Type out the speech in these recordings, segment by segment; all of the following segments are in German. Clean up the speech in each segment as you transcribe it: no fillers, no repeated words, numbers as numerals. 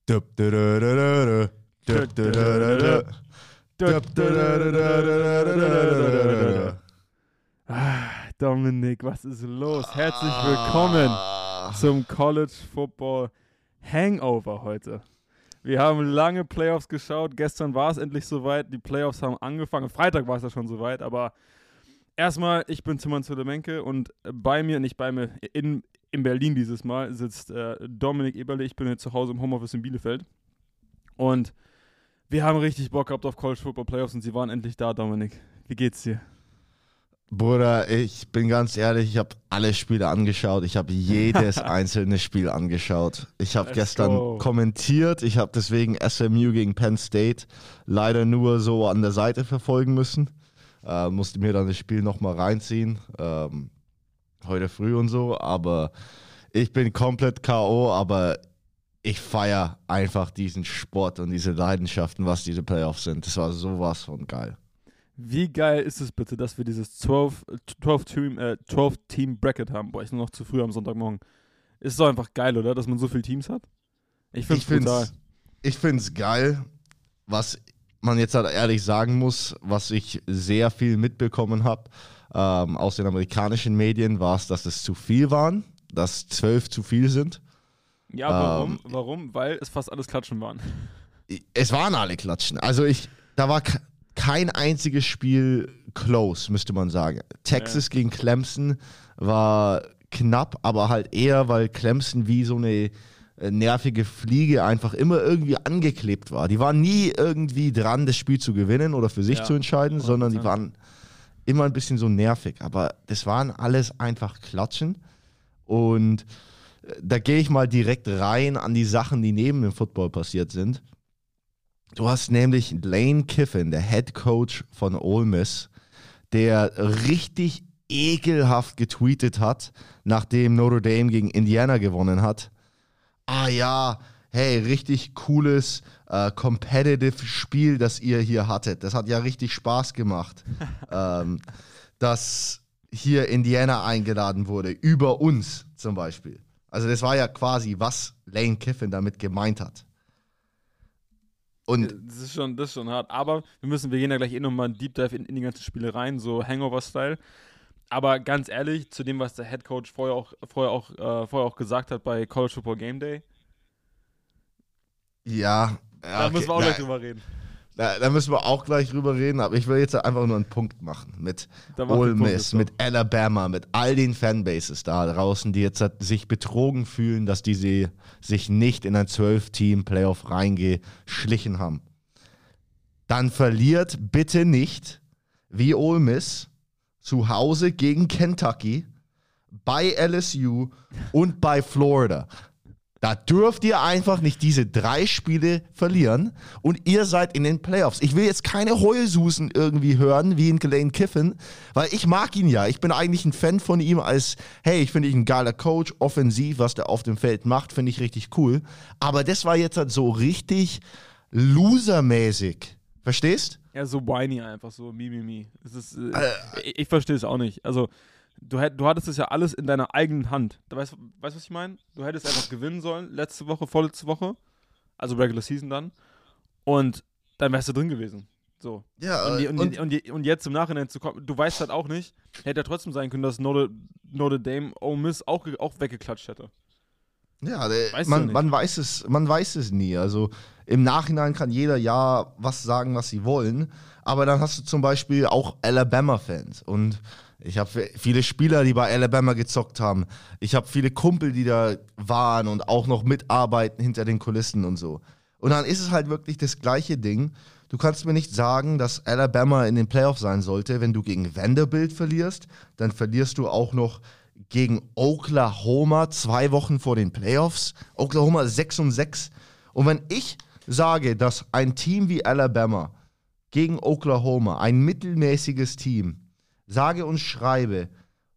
Dominik, was ist los? Herzlich willkommen zum College Football Hangover heute. Wir haben lange Playoffs geschaut. Gestern war es endlich soweit. Die Playoffs haben angefangen. Freitag war es ja schon soweit. Aber erstmal, ich bin Timon Zulemenke und in Berlin dieses Mal sitzt Dominik Eberle. Ich bin jetzt zu Hause im Homeoffice in Bielefeld. Und wir haben richtig Bock gehabt auf College Football Playoffs und sie waren endlich da, Dominik. Wie geht's dir? Bruder, ich bin ganz ehrlich, ich habe alle Spiele angeschaut. Ich habe jedes einzelne Spiel angeschaut. Ich habe gestern kommentiert. Ich habe deswegen SMU gegen Penn State leider nur so an der Seite verfolgen müssen. Musste mir dann das Spiel nochmal reinziehen. Heute früh und so. Aber ich bin komplett K.O., aber ich feiere einfach diesen Sport und diese Leidenschaften, was diese Playoffs sind. Das war sowas von geil. Wie geil ist es bitte, dass wir dieses 12-Team-Bracket haben? Boah, ich bin noch zu früh am Sonntagmorgen. Ist doch einfach geil, oder? Dass man so viele Teams hat? Ich finde es geil, was man jetzt halt ehrlich sagen muss, was ich sehr viel mitbekommen habe aus den amerikanischen Medien, war es, dass es zu viel waren, dass 12 zu viel sind. Ja, warum? Warum? Weil es fast alles Klatschen waren. Es waren alle Klatschen. Also da war kein einziges Spiel close, müsste man sagen. Texas gegen Clemson war knapp, aber halt eher, weil Clemson wie so eine nervige Fliege einfach immer irgendwie angeklebt war. Die waren nie irgendwie dran, das Spiel zu gewinnen oder für sich zu entscheiden, 100%. Sondern die waren immer ein bisschen so nervig. Aber das waren alles einfach Klatschen. Und da gehe ich mal direkt rein an die Sachen, die neben dem Football passiert sind. Du hast nämlich Lane Kiffin, der Head Coach von Ole Miss, der richtig ekelhaft getweetet hat, nachdem Notre Dame gegen Indiana gewonnen hat. Ah ja, hey, richtig cooles, competitive Spiel, das ihr hier hattet. Das hat ja richtig Spaß gemacht, dass hier Indiana eingeladen wurde, über uns zum Beispiel. Also das war ja quasi, was Lane Kiffin damit gemeint hat. Und das ist schon hart. Aber wir gehen ja gleich nochmal einen Deep Dive in die ganzen Spiele rein, so Hangover-Style. Aber ganz ehrlich, zu dem, was der Head Coach vorher auch gesagt hat bei College Football Game Day. Ja. Da müssen wir auch gleich drüber reden. Da müssen wir auch gleich drüber reden, aber ich will jetzt einfach nur einen Punkt machen mit Ole Miss, mit Alabama, mit all den Fanbases da draußen, die jetzt sich betrogen fühlen, dass die sich nicht in ein 12-Team-Playoff reingeschlichen haben. Dann verliert bitte nicht wie Ole Miss zu Hause gegen Kentucky, bei LSU und bei Florida. Da dürft ihr einfach nicht diese 3 Spiele verlieren und ihr seid in den Playoffs. Ich will jetzt keine Heulsusen irgendwie hören, wie in Lane Kiffin, weil ich mag ihn ja. Ich bin eigentlich ein Fan von ihm ich finde ihn ein geiler Coach, offensiv, was der auf dem Feld macht, finde ich richtig cool. Aber das war jetzt halt so richtig losermäßig. Verstehst? Ja, so whiny einfach, so mi. Ich verstehe es auch nicht. Also Du hattest es ja alles in deiner eigenen Hand. Weißt du, was ich meine? Du hättest einfach gewinnen sollen, vorletzte Woche, also Regular Season dann, und dann wärst du drin gewesen. So. Ja, und jetzt im Nachhinein zu kommen, du weißt halt auch nicht, hätte ja trotzdem sein können, dass Notre Dame Ole Miss auch weggeklatscht hätte. Ja, man weiß es nie. Also im Nachhinein kann jeder ja was sagen, was sie wollen, aber dann hast du zum Beispiel auch Alabama-Fans und ich habe viele Spieler, die bei Alabama gezockt haben. Ich habe viele Kumpel, die da waren und auch noch mitarbeiten hinter den Kulissen und so. Und dann ist es halt wirklich das gleiche Ding. Du kannst mir nicht sagen, dass Alabama in den Playoffs sein sollte. Wenn du gegen Vanderbilt verlierst, dann verlierst du auch noch gegen Oklahoma 2 Wochen vor den Playoffs. Oklahoma 6-6. Und wenn ich sage, dass ein Team wie Alabama gegen Oklahoma, ein mittelmäßiges Team, sage und schreibe,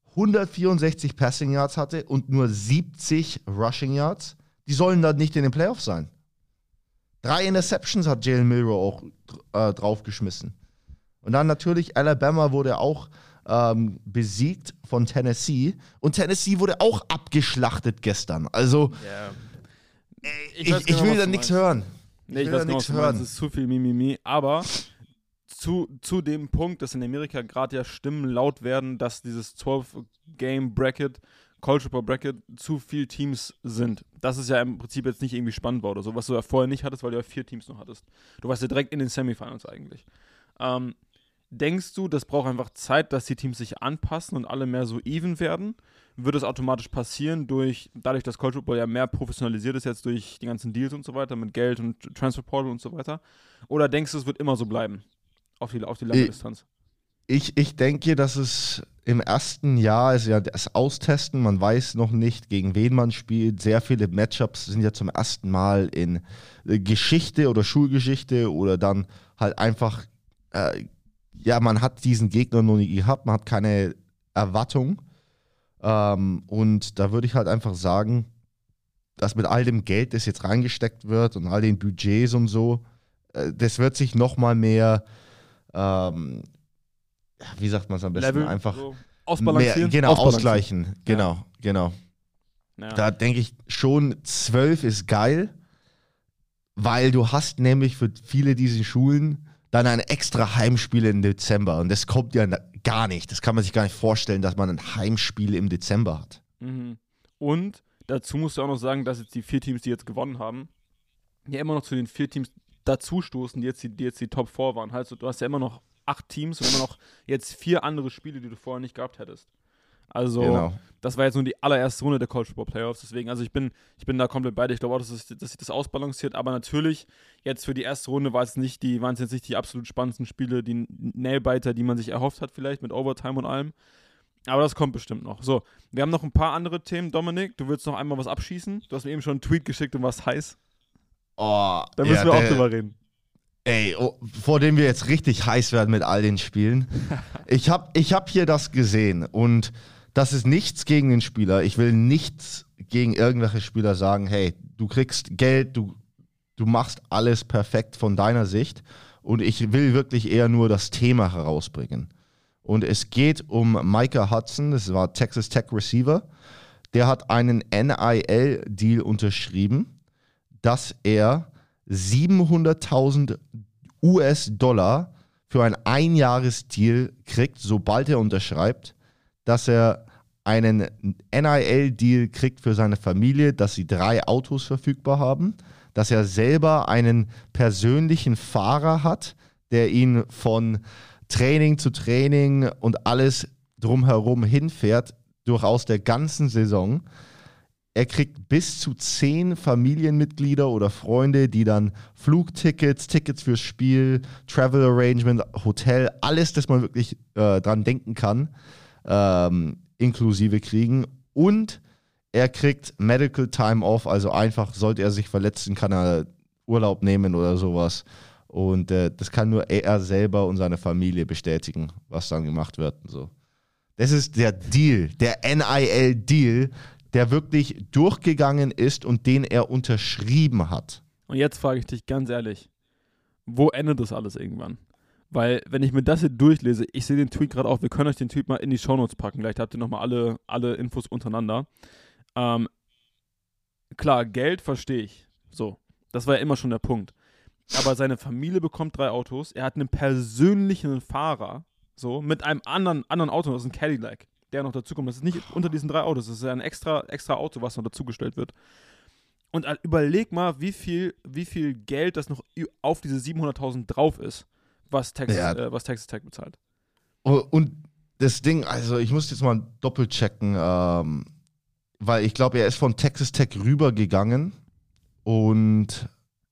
164 Passing Yards hatte und nur 70 Rushing Yards, die sollen da nicht in den Playoffs sein. 3 Interceptions hat Jalen Milroe auch draufgeschmissen. Und dann natürlich, Alabama wurde auch besiegt von Tennessee. Und Tennessee wurde auch abgeschlachtet gestern. Also Ich will da nichts hören. Nee, ich weiß genau, was du meinst. Es ist zu viel Mimimi, aber zu dem Punkt, dass in Amerika gerade ja Stimmen laut werden, dass dieses 12-Game-Bracket, College Football Bracket, zu viele Teams sind. Das ist ja im Prinzip jetzt nicht irgendwie spannend war oder so, was du ja vorher nicht hattest, weil du ja 4 Teams noch hattest. Du warst ja direkt in den Semifinals eigentlich. Denkst du, das braucht einfach Zeit, dass die Teams sich anpassen und alle mehr so even werden? Wird es automatisch passieren dadurch, dass College Football ja mehr professionalisiert ist jetzt durch die ganzen Deals und so weiter mit Geld und Transfer Portal und so weiter? Oder denkst du, es wird immer so bleiben auf die lange Distanz? Ich denke, dass es im ersten Jahr ist ja das Austesten, man weiß noch nicht, gegen wen man spielt. Sehr viele Matchups sind ja zum ersten Mal in Geschichte oder Schulgeschichte oder dann halt einfach, man hat diesen Gegner noch nie gehabt, man hat keine Erwartung. Und da würde ich halt einfach sagen, dass mit all dem Geld, das jetzt reingesteckt wird und all den Budgets und so, das wird sich nochmal mehr wie sagt man es am besten? Level, einfach so ausbalancieren. Ausgleichen. Genau. Ja. Da denke ich schon, 12 ist geil, weil du hast nämlich für viele dieser Schulen dann ein extra Heimspiel im Dezember und das kommt ja gar nicht. Das kann man sich gar nicht vorstellen, dass man ein Heimspiel im Dezember hat. Mhm. Und dazu musst du auch noch sagen, dass jetzt die 4 Teams, die jetzt gewonnen haben, ja immer noch zu den 4 Teams dazustoßen, die jetzt die Top 4 waren. Also du hast ja immer noch 8 Teams und immer noch jetzt 4 andere Spiele, die du vorher nicht gehabt hättest. Also, Das war jetzt nur die allererste Runde der College Football Playoffs, deswegen, also ich bin da komplett bei dir. Ich glaube auch, dass sich das ausbalanciert, aber natürlich, jetzt für die erste Runde waren es jetzt nicht die absolut spannendsten Spiele, die Nailbiter, die man sich erhofft hat, vielleicht mit Overtime und allem. Aber das kommt bestimmt noch. So, wir haben noch ein paar andere Themen, Dominik. Du willst noch einmal was abschießen? Du hast mir eben schon einen Tweet geschickt und warst heiß. Oh, da müssen wir auch drüber reden. Ey, vor dem wir jetzt richtig heiß werden mit all den Spielen. Ich hab hier das gesehen und das ist nichts gegen den Spieler. Ich will nichts gegen irgendwelche Spieler sagen, hey, du kriegst Geld, du machst alles perfekt von deiner Sicht und ich will wirklich eher nur das Thema herausbringen. Und es geht um Micah Hudson, das war Texas Tech Receiver. Der hat einen NIL-Deal unterschrieben, dass er 700.000 US-Dollar für ein Einjahresdeal kriegt, sobald er unterschreibt, dass er einen NIL-Deal kriegt für seine Familie, dass sie 3 Autos verfügbar haben, dass er selber einen persönlichen Fahrer hat, der ihn von Training zu Training und alles drumherum hinfährt, durchaus der ganzen Saison. Er kriegt bis zu 10 Familienmitglieder oder Freunde, die dann Flugtickets, Tickets fürs Spiel, Travel Arrangement, Hotel, alles, das man wirklich dran denken kann, inklusive kriegen. Und er kriegt Medical Time Off, also einfach, sollte er sich verletzen, kann er Urlaub nehmen oder sowas. Und das kann nur er selber und seine Familie bestätigen, was dann gemacht wird. Und so. Das ist der Deal, der NIL-Deal, der wirklich durchgegangen ist und den er unterschrieben hat. Und jetzt frage ich dich ganz ehrlich, wo endet das alles irgendwann? Weil, wenn ich mir das hier durchlese, ich sehe den Tweet gerade auch, wir können euch den Tweet mal in die Shownotes packen, vielleicht habt ihr nochmal alle Infos untereinander. Klar, Geld verstehe ich, so, das war ja immer schon der Punkt. Aber seine Familie bekommt 3 Autos, er hat einen persönlichen Fahrer, so, mit einem anderen Auto, das ist ein Cadillac, der noch dazukommt. Das ist nicht unter diesen 3 Autos, das ist ja ein extra Auto, was noch dazugestellt wird. Und überleg mal, wie viel Geld das noch auf diese 700.000 drauf ist, was Texas Tech bezahlt. Und das Ding, also ich muss jetzt mal doppelt checken, weil ich glaube, er ist von Texas Tech rübergegangen und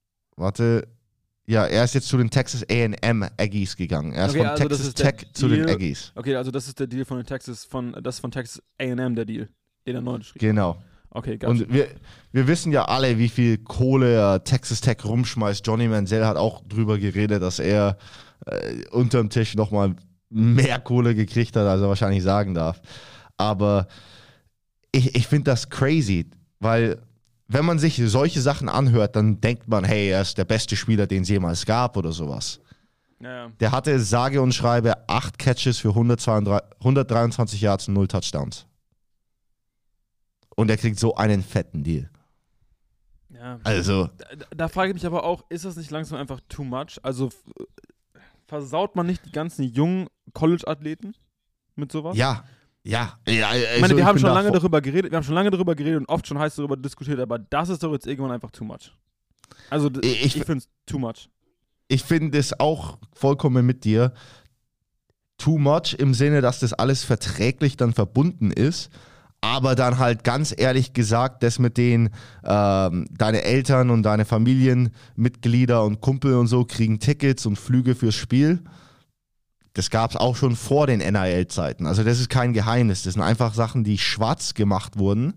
er ist jetzt zu den Texas A&M Aggies gegangen. Er ist von Texas Tech zu den Aggies. Okay, also das ist der Deal von Texas A&M, der Deal, den er neu unterschrieben hat. Genau. Okay, gotcha. Und wir wissen ja alle, wie viel Kohle Texas Tech rumschmeißt. Johnny Manziel hat auch drüber geredet, dass er unterm Tisch nochmal mehr Kohle gekriegt hat, als er wahrscheinlich sagen darf. Aber ich finde das crazy, weil wenn man sich solche Sachen anhört, dann denkt man, hey, er ist der beste Spieler, den es jemals gab oder sowas. Ja. Der hatte sage und schreibe 8 Catches für 123 Yards und 0 Touchdowns. Und er kriegt so einen fetten Deal. Ja. Also. Da frage ich mich aber auch, ist das nicht langsam einfach too much? Also versaut man nicht die ganzen jungen College-Athleten mit sowas? Ja. Ich meine, wir haben schon lange darüber geredet und oft schon heiß darüber diskutiert, aber das ist doch jetzt irgendwann einfach too much. Also ich finde es too much. Ich finde es auch vollkommen mit dir. Too much im Sinne, dass das alles verträglich dann verbunden ist. Aber dann halt ganz ehrlich gesagt, das mit den deine Eltern und deine Familienmitglieder und Kumpel und so kriegen Tickets und Flüge fürs Spiel. Das gab es auch schon vor den NIL-Zeiten. Also das ist kein Geheimnis. Das sind einfach Sachen, die schwarz gemacht wurden.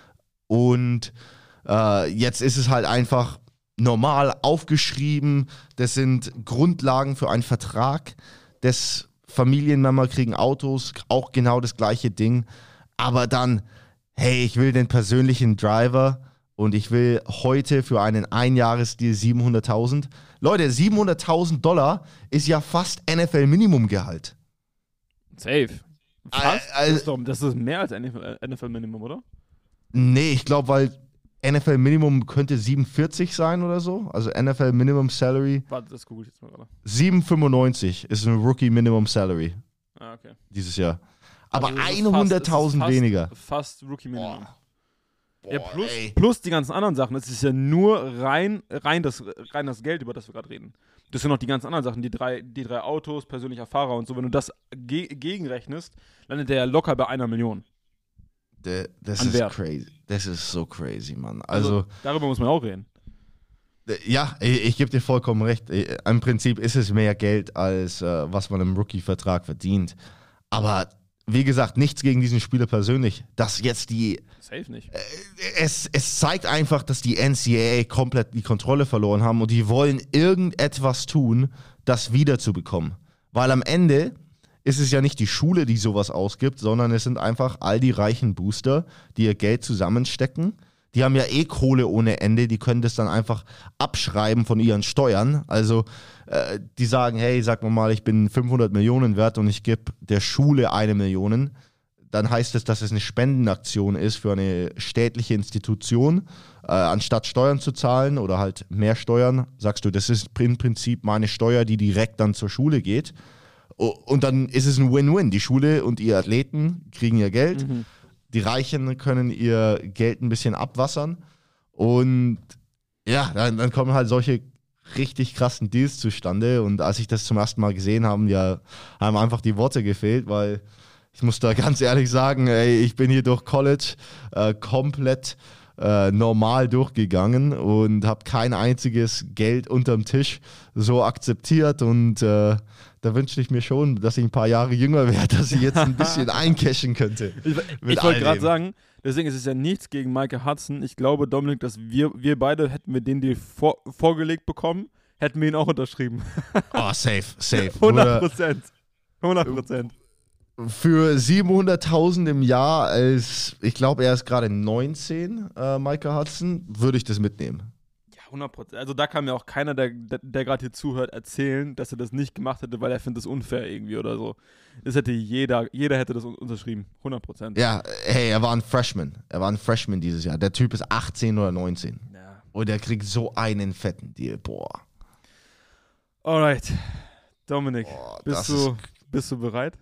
Und jetzt ist es halt einfach normal aufgeschrieben. Das sind Grundlagen für einen Vertrag. Familienmember kriegen Autos, auch genau das gleiche Ding. Aber dann, hey, ich will den persönlichen Driver und ich will heute für einen Einjahresdeal 700.000. Leute, $700.000 ist ja fast NFL-Minimumgehalt. Safe. Fast? Das ist mehr als NFL-Minimum, oder? Nee, ich glaube, weil NFL-Minimum könnte 47 sein oder so. Also NFL-Minimum Salary. Warte, das google ich jetzt mal gerade. 7,95 ist ein Rookie-Minimum Salary. Ah, okay. Dieses Jahr. Aber also 100.000 weniger. Fast Rookie Minimum. Ja, plus die ganzen anderen Sachen. Es ist ja nur rein das Geld, über das wir gerade reden. Das sind noch die ganzen anderen Sachen, die drei Autos, persönlicher Fahrer und so. Wenn du das gegenrechnest, landet der ja locker bei 1 Million. Das ist crazy. Das ist so crazy, Mann. Also darüber muss man auch reden. Ja, ich gebe dir vollkommen recht. Im Prinzip ist es mehr Geld, als was man im Rookie-Vertrag verdient. Aber wie gesagt, nichts gegen diesen Spieler persönlich. Dass jetzt Safe nicht. Es zeigt einfach, dass die NCAA komplett die Kontrolle verloren haben und die wollen irgendetwas tun, das wiederzubekommen. Weil am Ende ist es ja nicht die Schule, die sowas ausgibt, sondern es sind einfach all die reichen Booster, die ihr Geld zusammenstecken. Die haben ja Kohle ohne Ende, die können das dann einfach abschreiben von ihren Steuern. Also die sagen, hey, sag mal, ich bin 500 Millionen wert und ich gebe der Schule 1 Million. Dann heißt es, dass es eine Spendenaktion ist für eine städtliche Institution. Anstatt Steuern zu zahlen oder halt mehr Steuern, sagst du, das ist im Prinzip meine Steuer, die direkt dann zur Schule geht. Und dann ist es ein Win-Win. Die Schule und ihr Athleten kriegen ihr Geld. Mhm. Die Reichen können ihr Geld ein bisschen abwassern. Und ja, dann kommen halt solche richtig krassen Deals zustande. Und als ich das zum ersten Mal gesehen habe, haben einfach die Worte gefehlt, weil ich muss da ganz ehrlich sagen, ich bin hier durch College komplett normal durchgegangen und habe kein einziges Geld unterm Tisch so akzeptiert. Und da wünschte ich mir schon, dass ich ein paar Jahre jünger wäre, dass ich jetzt ein bisschen eincashen könnte. Ich wollte gerade sagen, deswegen ist es ja nichts gegen Micah Hudson. Ich glaube, Dominik, dass wir beide, hätten wir den Deal vorgelegt bekommen, hätten wir ihn auch unterschrieben. Oh, safe. 100%. 100%. Für 700.000 im Jahr, ich glaube, er ist gerade 19, Micah Hudson, würde ich das mitnehmen. 100%. Also da kann mir auch keiner, der gerade hier zuhört, erzählen, dass er das nicht gemacht hätte, weil er findet das unfair irgendwie oder so. Das hätte jeder hätte das unterschrieben. 100%. Ja, hey, er war ein Freshman. Dieses Jahr. Der Typ ist 18 oder 19. Ja. Und der kriegt so einen fetten Deal. Boah. Alright. Dominik, bist du bereit?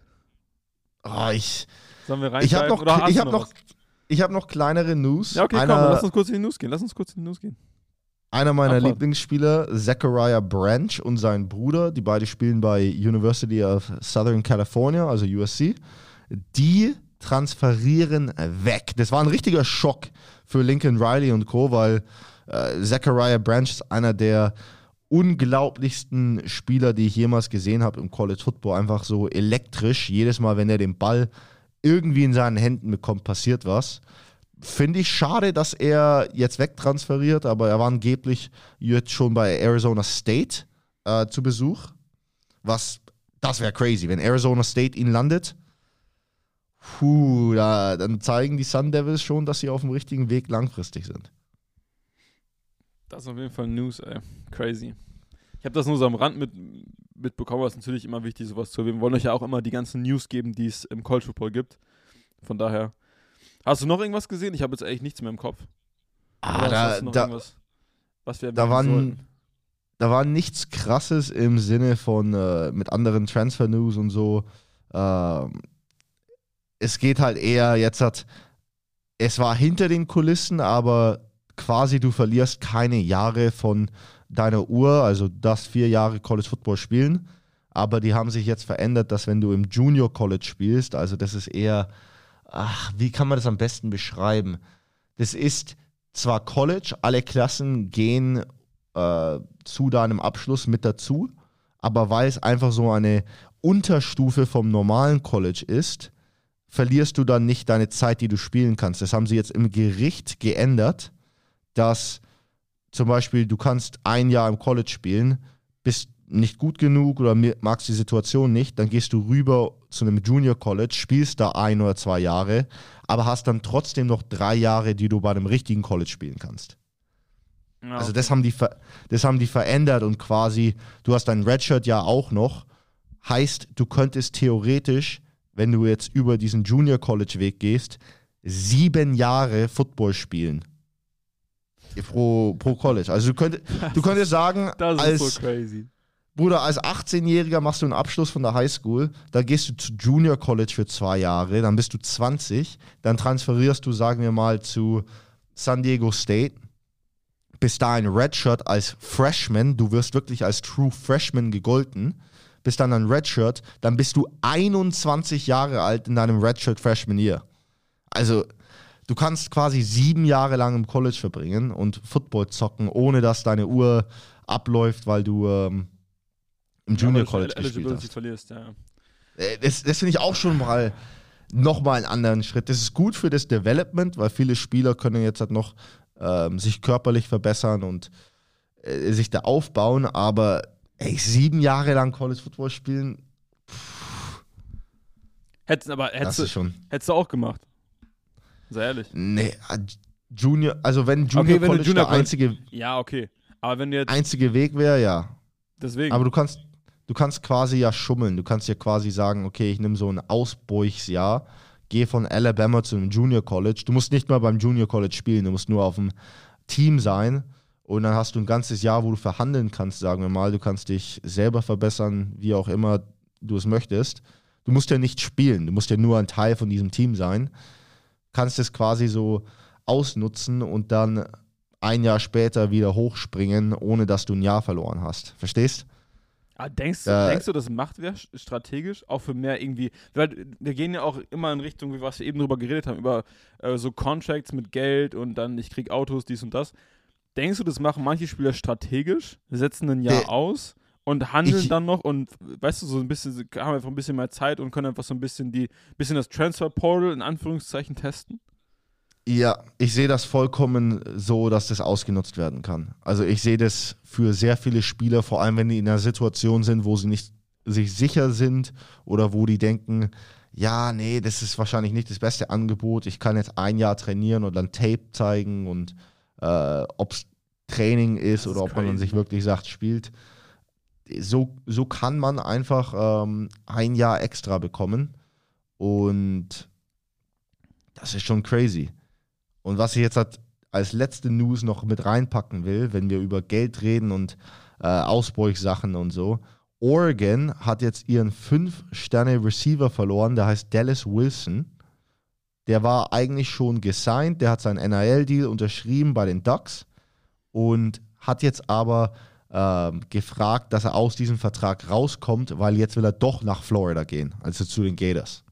Sollen wir rein? Ich hab noch kleinere News. Ja, okay, komm, lass uns kurz in die News gehen. Einer meiner Lieblingsspieler, Zachariah Branch und sein Bruder, die beide spielen bei University of Southern California, also USC, die transferieren weg. Das war ein richtiger Schock für Lincoln Riley und Co., weil Zachariah Branch ist einer der unglaublichsten Spieler, die ich jemals gesehen habe im College Football. Einfach so elektrisch. Jedes Mal, wenn er den Ball irgendwie in seinen Händen bekommt, passiert was. Finde ich schade, dass er jetzt wegtransferiert, aber er war angeblich jetzt schon bei Arizona State zu Besuch. Das wäre crazy, wenn Arizona State ihn landet. Dann zeigen die Sun Devils schon, dass sie auf dem richtigen Weg langfristig sind. Das ist auf jeden Fall News, ey. Crazy. Ich habe das nur so am Rand mitbekommen, aber es ist natürlich immer wichtig, sowas zu erwähnen. Wir wollen euch ja auch immer die ganzen News geben, die es im College Football gibt. Von daher. Hast du noch irgendwas gesehen? Ich habe jetzt eigentlich nichts mehr im Kopf. was wir da war nichts Krasses im Sinne von mit anderen Transfer-News und so. Es geht halt eher es war hinter den Kulissen, aber quasi du verlierst keine Jahre von deiner Uhr, also das 4 Jahre College Football spielen, aber die haben sich jetzt verändert, dass wenn du im Junior College spielst, also das ist eher, wie kann man das am besten beschreiben? Das ist zwar College, alle Klassen gehen zu deinem Abschluss mit dazu, aber weil es einfach so eine Unterstufe vom normalen College ist, verlierst du dann nicht deine Zeit, die du spielen kannst. Das haben sie jetzt im Gericht geändert, dass zum Beispiel du kannst 1 Jahr im College spielen, bist nicht gut genug oder magst die Situation nicht, dann gehst du rüber zu einem Junior College, spielst da 1 oder 2 Jahre, aber hast dann trotzdem noch 3 Jahre, die du bei einem richtigen College spielen kannst. Ja, okay. Also das haben die verändert und quasi, du hast dein Redshirt ja auch noch, heißt, du könntest theoretisch, wenn du jetzt über diesen Junior College Weg gehst, 7 Jahre Football spielen. Pro College. Also du könntest sagen, das ist so crazy. Bruder, als 18-Jähriger machst du einen Abschluss von der Highschool, dann gehst du zu Junior College für 2 Jahre, dann bist du 20, dann transferierst du, sagen wir mal, zu San Diego State, bist da ein Redshirt als Freshman, du wirst wirklich als True Freshman gegolten, bist dann ein Redshirt, dann bist du 21 Jahre alt in deinem Redshirt Freshman Year. Also du kannst quasi 7 Jahre lang im College verbringen und Football zocken, ohne dass deine Uhr abläuft, weil du im Junior College gespielt hast. Verlierst, ja. Das finde ich auch schon mal nochmal einen anderen Schritt. Das ist gut für das Development, weil viele Spieler können jetzt halt noch sich körperlich verbessern und sich da aufbauen, aber 7 Jahre lang College Football spielen, hättest du auch gemacht. Sei ehrlich. Nee, Junior, also wenn Junior College Junior der einzige, ja, okay. Aber wenn du jetzt einzige Weg wäre, ja. Deswegen. Aber du kannst quasi ja schummeln. Du kannst ja quasi sagen, okay, ich nehme so ein Ausbruchsjahr, gehe von Alabama zu einem Junior College. Du musst nicht mal beim Junior College spielen, du musst nur auf dem Team sein und dann hast du ein ganzes Jahr, wo du verhandeln kannst, sagen wir mal. Du kannst dich selber verbessern, wie auch immer du es möchtest. Du musst ja nicht spielen, du musst ja nur ein Teil von diesem Team sein. Kannst es quasi so ausnutzen und dann 1 Jahr später wieder hochspringen, ohne dass du ein Jahr verloren hast. Verstehst? Denkst du, das macht wer strategisch? Auch für mehr irgendwie, weil wir gehen ja auch immer in Richtung, wie was wir eben drüber geredet haben, über so Contracts mit Geld und dann ich krieg Autos, dies und das. Denkst du, das machen manche Spieler strategisch, setzen ein Jahr aus und handeln dann noch und weißt du, so ein bisschen, haben einfach ein bisschen mehr Zeit und können einfach so ein bisschen das Transfer Portal in Anführungszeichen testen? Ja, ich sehe das vollkommen so, dass das ausgenutzt werden kann. Also ich sehe das für sehr viele Spieler, vor allem wenn die in einer Situation sind, wo sie nicht sich sicher sind oder wo die denken, ja, nee, das ist wahrscheinlich nicht das beste Angebot, ich kann jetzt 1 Jahr trainieren und dann Tape zeigen und ob es Training ist oder ob man dann sich wirklich sagt, spielt. So kann man einfach 1 Jahr extra bekommen und das ist schon crazy. Und was ich jetzt als letzte News noch mit reinpacken will, wenn wir über Geld reden und Ausbruchssachen und so, Oregon hat jetzt ihren 5-Sterne-Receiver verloren, der heißt Dallas Wilson. Der war eigentlich schon gesigned, der hat seinen NIL-Deal unterschrieben bei den Ducks und hat jetzt aber gefragt, dass er aus diesem Vertrag rauskommt, weil jetzt will er doch nach Florida gehen, also zu den Gators.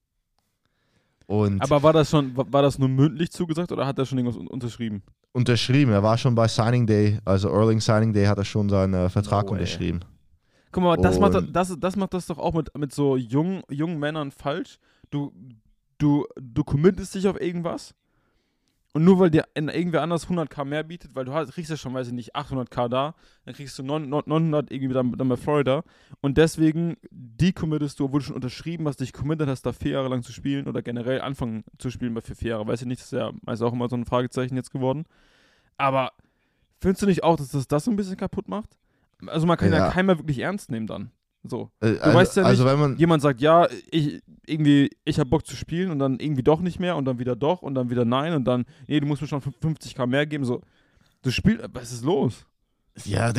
Aber war das nur mündlich zugesagt oder hat er schon irgendwas unterschrieben? Unterschrieben, er war schon bei Signing Day, also Early Signing Day hat er schon seinen Vertrag unterschrieben. Guck mal, das macht das doch auch mit so jungen Männern falsch. Du committest dich auf irgendwas und nur weil dir irgendwer anders 100.000 mehr bietet, weil kriegst ja schon, weiß ich nicht, 800.000 da, dann kriegst du 900 irgendwie dann bei Florida und deswegen decommittest du, obwohl du schon unterschrieben hast, dich committed hast, da 4 Jahre lang zu spielen oder generell anfangen zu spielen bei 4 Jahre, weiß ich nicht, das ist ja meist auch immer so ein Fragezeichen jetzt geworden, aber findest du nicht auch, dass das so ein bisschen kaputt macht? Also man kann ja keinen mehr wirklich ernst nehmen dann. So. Du weißt ja nicht, wenn jemand sagt, ja, ich hab Bock zu spielen und dann irgendwie doch nicht mehr und dann wieder doch und dann wieder nein und dann, nee, du musst mir schon 50.000 mehr geben, so. Was ist los? Ja,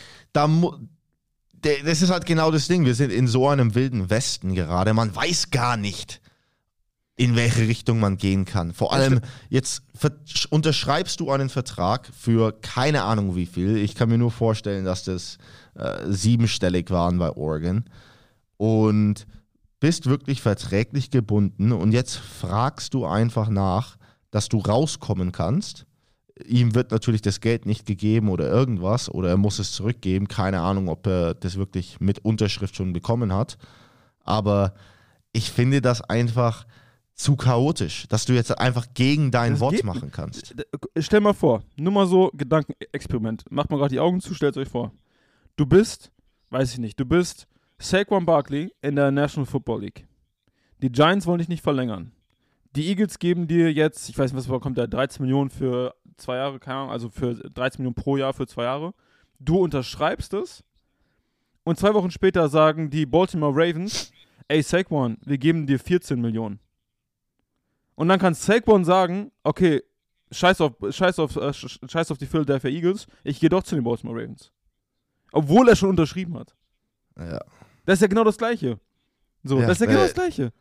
das ist halt genau das Ding. Wir sind in so einem wilden Westen gerade. Man weiß gar nicht, in welche Richtung man gehen kann. Vor allem, jetzt unterschreibst du einen Vertrag für keine Ahnung wie viel. Ich kann mir nur vorstellen, dass das 7-stellig waren bei Oregon. Und bist wirklich verträglich gebunden. Und jetzt fragst du einfach nach, dass du rauskommen kannst. Ihm wird natürlich das Geld nicht gegeben oder irgendwas. Oder er muss es zurückgeben. Keine Ahnung, ob er das wirklich mit Unterschrift schon bekommen hat. Aber ich finde das einfach zu chaotisch, dass du jetzt einfach gegen dein Wort machen kannst. Stell mal vor, nur mal so Gedankenexperiment. Macht mal gerade die Augen zu, stellt euch vor. Du bist Saquon Barkley in der National Football League. Die Giants wollen dich nicht verlängern. Die Eagles geben dir jetzt, ich weiß nicht, was bekommt da, 13 Millionen für 2 Jahre, keine Ahnung, also für 13 Millionen pro Jahr für 2 Jahre. Du unterschreibst es und 2 Wochen später sagen die Baltimore Ravens, ey Saquon, wir geben dir 14 Millionen. Und dann kann Saquon sagen, okay, scheiß auf die Philadelphia Eagles, ich gehe doch zu den Baltimore Ravens. Obwohl er schon unterschrieben hat. Ja. Das ist ja genau das Gleiche. So, ja, das ist ja genau das Gleiche.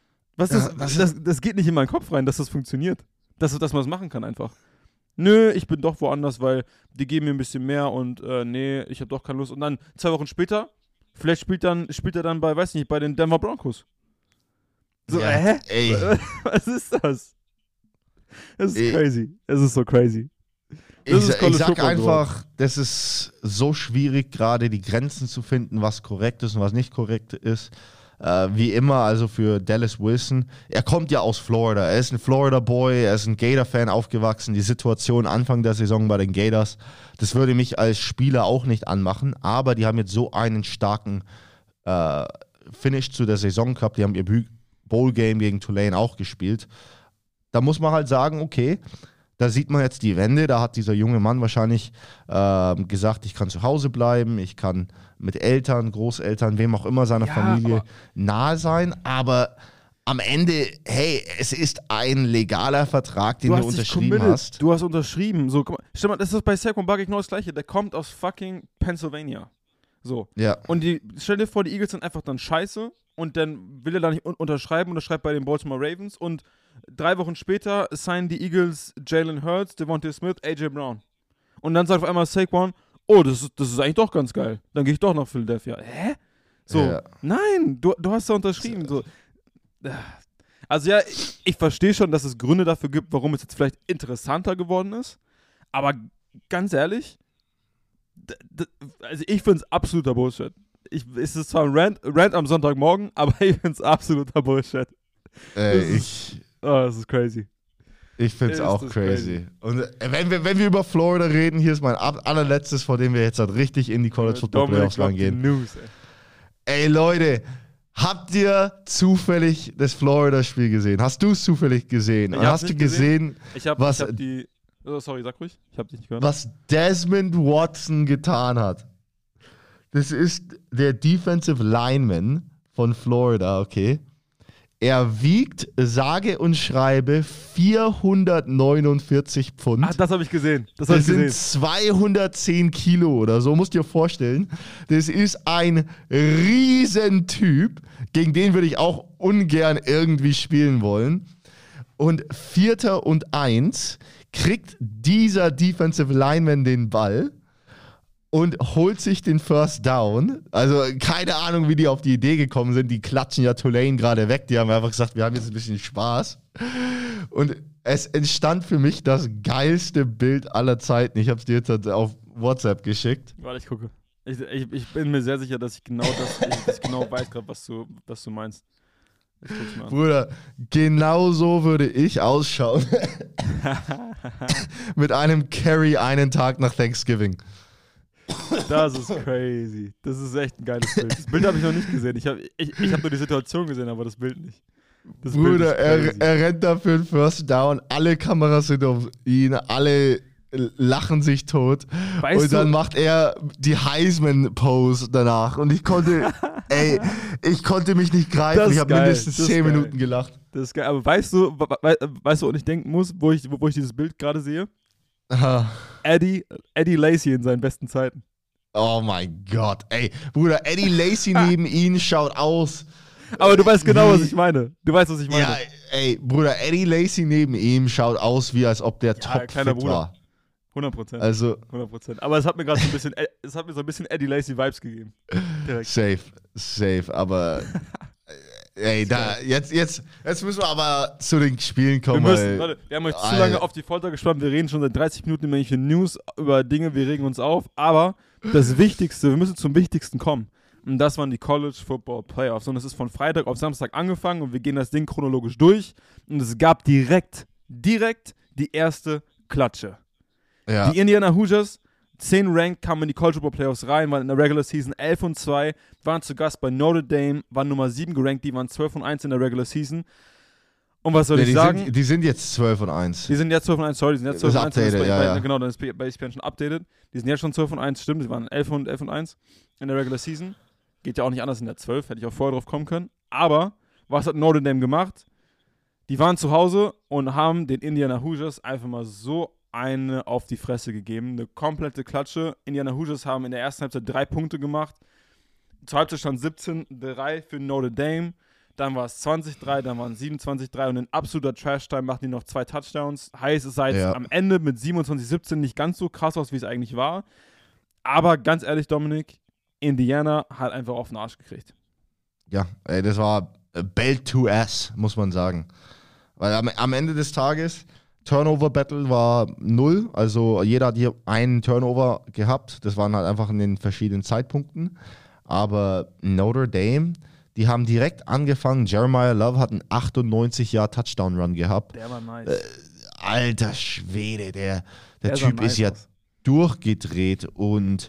Das geht nicht in meinen Kopf rein, dass das funktioniert. Dass man das machen kann einfach. Nö, ich bin doch woanders, weil die geben mir ein bisschen mehr und nee, ich habe doch keine Lust. Und dann 2 Wochen später, vielleicht spielt er dann bei, weiß nicht, bei den Denver Broncos. So, ja, Ey. Was ist das? Das ist crazy. Es ist so crazy. Ich sag einfach, das ist so schwierig, gerade die Grenzen zu finden, was korrekt ist und was nicht korrekt ist. Wie immer, also für Dallas Wilson. Er kommt ja aus Florida. Er ist ein Florida-Boy, er ist ein Gator-Fan aufgewachsen. Die Situation Anfang der Saison bei den Gators, das würde mich als Spieler auch nicht anmachen. Aber die haben jetzt so einen starken Finish zu der Saison gehabt. Die haben ihr Bowl-Game gegen Tulane auch gespielt. Da muss man halt sagen, okay, da sieht man jetzt die Wende. Da hat dieser junge Mann wahrscheinlich gesagt, ich kann zu Hause bleiben, ich kann mit Eltern, Großeltern, wem auch immer seiner Familie nahe sein. Aber am Ende, hey, es ist ein legaler Vertrag, den du unterschrieben hast. Du hast unterschrieben. So, guck mal, stell mal, das ist bei Saquon Barkley genau das Gleiche. Der kommt aus fucking Pennsylvania. So. Ja. Und stell dir vor, die Eagles sind einfach dann scheiße und dann will er da nicht unterschreiben und unterschreibt bei den Baltimore Ravens und 3 Wochen später signen die Eagles Jalen Hurts, Devontae Smith, AJ Brown. Und dann sagt auf einmal Saquon, oh, das ist eigentlich doch ganz geil. Dann gehe ich doch nach Philadelphia. Hä? So, nein, du hast da unterschrieben. So. Also ja, ich verstehe schon, dass es Gründe dafür gibt, warum es jetzt vielleicht interessanter geworden ist. Aber ganz ehrlich, also ich finde es absoluter Bullshit. Es ist zwar ein Rant am Sonntagmorgen, aber ich finde es absoluter Bullshit. Das ist crazy. Ich finde es auch crazy. Und wenn wir über Florida reden, hier ist mein allerletztes, vor dem wir jetzt halt richtig in die College Football Playoffs reingehen. Ey Leute, habt ihr zufällig das Florida-Spiel gesehen? Hast du es zufällig gesehen? Hast du gesehen, sorry, sag ruhig. Ich hab dich nicht gehört. Was Desmond Watson getan hat? Das ist der Defensive Lineman von Florida, okay? Er wiegt, sage und schreibe, 449 Pfund. Ach, das habe ich gesehen. Das sind 210 Kilo oder so, musst du dir vorstellen. Das ist ein Riesentyp, gegen den würde ich auch ungern irgendwie spielen wollen. Und 4. und 1 kriegt dieser Defensive Lineman den Ball und holt sich den First Down. Also keine Ahnung, wie die auf die Idee gekommen sind. Die klatschen ja Tulane gerade weg. Die haben einfach gesagt, wir haben jetzt ein bisschen Spaß. Und es entstand für mich das geilste Bild aller Zeiten. Ich habe es dir jetzt auf WhatsApp geschickt. Warte, ich gucke. Ich bin mir sehr sicher, dass ich genau weiß gerade, was du meinst. Ich guck's mir an. Bruder, genau so würde ich ausschauen. Mit einem Carry einen Tag nach Thanksgiving. Das ist crazy. Das ist echt ein geiles Bild. Das Bild habe ich noch nicht gesehen. Ich hab nur die Situation gesehen, aber das Bild nicht. Bruder, er rennt da für den First Down. Alle Kameras sind auf ihn. Alle lachen sich tot. Und dann macht er die Heisman-Pose danach. Und ich konnte mich nicht greifen. Ich habe mindestens 10 Minuten gelacht. Das ist geil. Aber weißt du, und ich denken muss, wo ich dieses Bild gerade sehe? Eddie Lacy in seinen besten Zeiten. Oh mein Gott, ey, Bruder, Eddie Lacy neben ihm schaut aus. Aber du weißt genau, was ich meine. Ja, ey, Bruder, Eddie Lacy neben ihm schaut aus, wie als ob der topfit war. 100%. Also 100%. Aber es hat mir gerade so ein bisschen Eddie Lacy Vibes gegeben. Direkt. Safe, aber ey, jetzt müssen wir aber zu den Spielen kommen. Wir haben euch zu lange auf die Folter gespannt. Wir reden schon seit 30 Minuten über irgendwelche News, über Dinge, wir regen uns auf. Aber das Wichtigste, wir müssen zum Wichtigsten kommen. Und das waren die College Football Playoffs. Und es ist von Freitag auf Samstag angefangen und wir gehen das Ding chronologisch durch. Und es gab direkt die erste Klatsche. Ja. Die Indiana Hoosiers, 10 ranked, kamen in die College Football Playoffs rein, waren in der Regular Season 11-2, waren zu Gast bei Notre Dame, waren Nummer 7 gerankt, die waren 12-1 in der Regular Season. Und was soll ich sagen? Die sind jetzt 12-1. Die sind jetzt 12-1, sorry, die sind jetzt 12-1. Das ist updated, ja. Genau, dann ist bei ESPN schon updated. Die sind jetzt schon 12-1, stimmt, die waren 11-1 in der Regular Season. Geht ja auch nicht anders in der 12, hätte ich auch vorher drauf kommen können. Aber, was hat Notre Dame gemacht? Die waren zu Hause und haben den Indiana Hoosiers einfach mal so eine auf die Fresse gegeben. Eine komplette Klatsche. Indiana Hoosiers haben in der ersten Halbzeit 3 Punkte gemacht. Zur Halbzeit stand 17-3 für Notre Dame. Dann war es 20-3, dann waren es 27-3 und in absoluter Trash-Time machten die noch 2 Touchdowns. Heißt, es sah jetzt am Ende mit 27-17 nicht ganz so krass aus, wie es eigentlich war. Aber ganz ehrlich, Dominik, Indiana hat einfach auf den Arsch gekriegt. Ja, ey, das war Belt to Ass, muss man sagen. Weil am Ende des Tages, Turnover-Battle war 0, also jeder hat hier einen Turnover gehabt. Das waren halt einfach in den verschiedenen Zeitpunkten. Aber Notre Dame, die haben direkt angefangen. Jeremiah Love hat einen 98-Yard-Touchdown-Run gehabt. Der war nice. Alter Schwede, der Typ ist ja durchgedreht und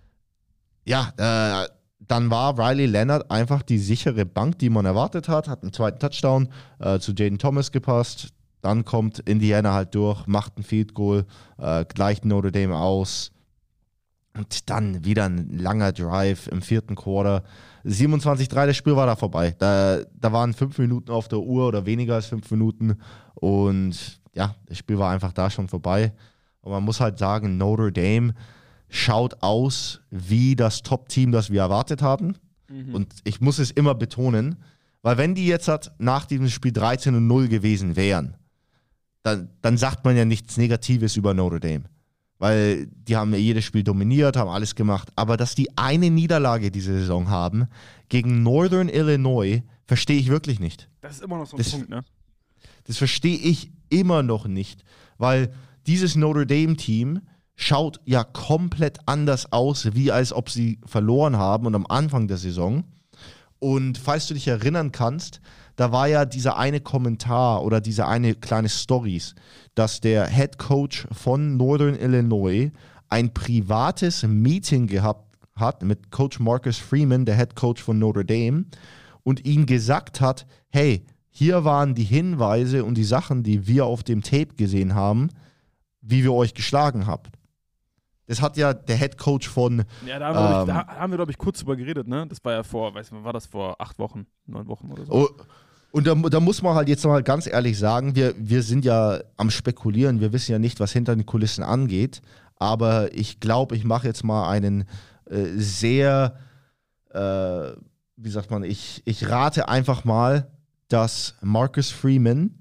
ja, dann war Riley Leonard einfach die sichere Bank, die man erwartet hat einen zweiten Touchdown zu Jaden Thomas gepasst. Dann kommt Indiana halt durch, macht ein Field Goal, gleicht Notre Dame aus. Und dann wieder ein langer Drive im 4. Quarter. 27-3, das Spiel war da vorbei. Da waren 5 Minuten auf der Uhr oder weniger als 5 Minuten. Und ja, das Spiel war einfach da schon vorbei. Und man muss halt sagen, Notre Dame schaut aus wie das Top-Team, das wir erwartet haben. Mhm. Und ich muss es immer betonen, weil wenn die jetzt nach diesem Spiel 13-0 gewesen wären, dann sagt man ja nichts Negatives über Notre Dame. Weil die haben ja jedes Spiel dominiert, haben alles gemacht. Aber dass die eine Niederlage diese Saison haben gegen Northern Illinois, verstehe ich wirklich nicht. Das ist immer noch so ein Punkt, ne? Das verstehe ich immer noch nicht. Weil dieses Notre Dame-Team schaut ja komplett anders aus, wie als ob sie verloren haben und am Anfang der Saison. Und falls du dich erinnern kannst, da war ja dieser eine Kommentar oder diese eine kleine Stories, dass der Head Coach von Northern Illinois ein privates Meeting gehabt hat mit Coach Marcus Freeman, der Head Coach von Notre Dame, und ihm gesagt hat, hey, hier waren die Hinweise und die Sachen, die wir auf dem Tape gesehen haben, wie wir euch geschlagen habt. Das hat ja der Head Coach von... Ja, da haben wir, glaube ich, kurz drüber geredet, ne? Das war ja vor 8 Wochen, 9 Wochen oder so. Oh, und da muss man halt jetzt mal ganz ehrlich sagen, wir sind ja am Spekulieren, wir wissen ja nicht, was hinter den Kulissen angeht, aber ich glaube, ich mache jetzt mal einen sehr, wie sagt man, ich rate einfach mal, dass Marcus Freeman,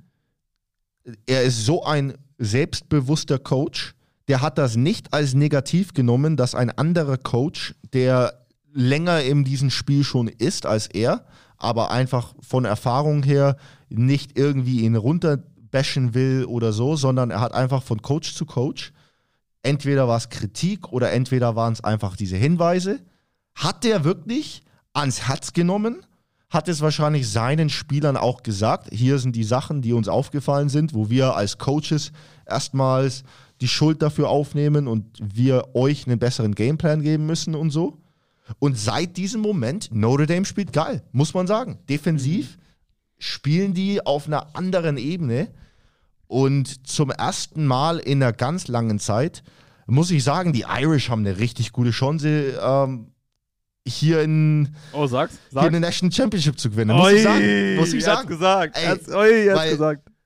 er ist so ein selbstbewusster Coach, der hat das nicht als negativ genommen, dass ein anderer Coach, der länger in diesem Spiel schon ist als er, aber einfach von Erfahrung her nicht irgendwie ihn runterbashen will oder so, sondern er hat einfach von Coach zu Coach, entweder war es Kritik oder entweder waren es einfach diese Hinweise, hat der wirklich ans Herz genommen, hat es wahrscheinlich seinen Spielern auch gesagt, hier sind die Sachen, die uns aufgefallen sind, wo wir als Coaches erstmals die Schuld dafür aufnehmen und wir euch einen besseren Gameplan geben müssen und so. Und seit diesem Moment, Notre Dame spielt geil, muss man sagen. Defensiv spielen die auf einer anderen Ebene. Und zum ersten Mal in einer ganz langen Zeit, muss ich sagen, die Irish haben eine richtig gute Chance, hier in eine National Championship zu gewinnen. Muss ich sagen. Er hat's gesagt.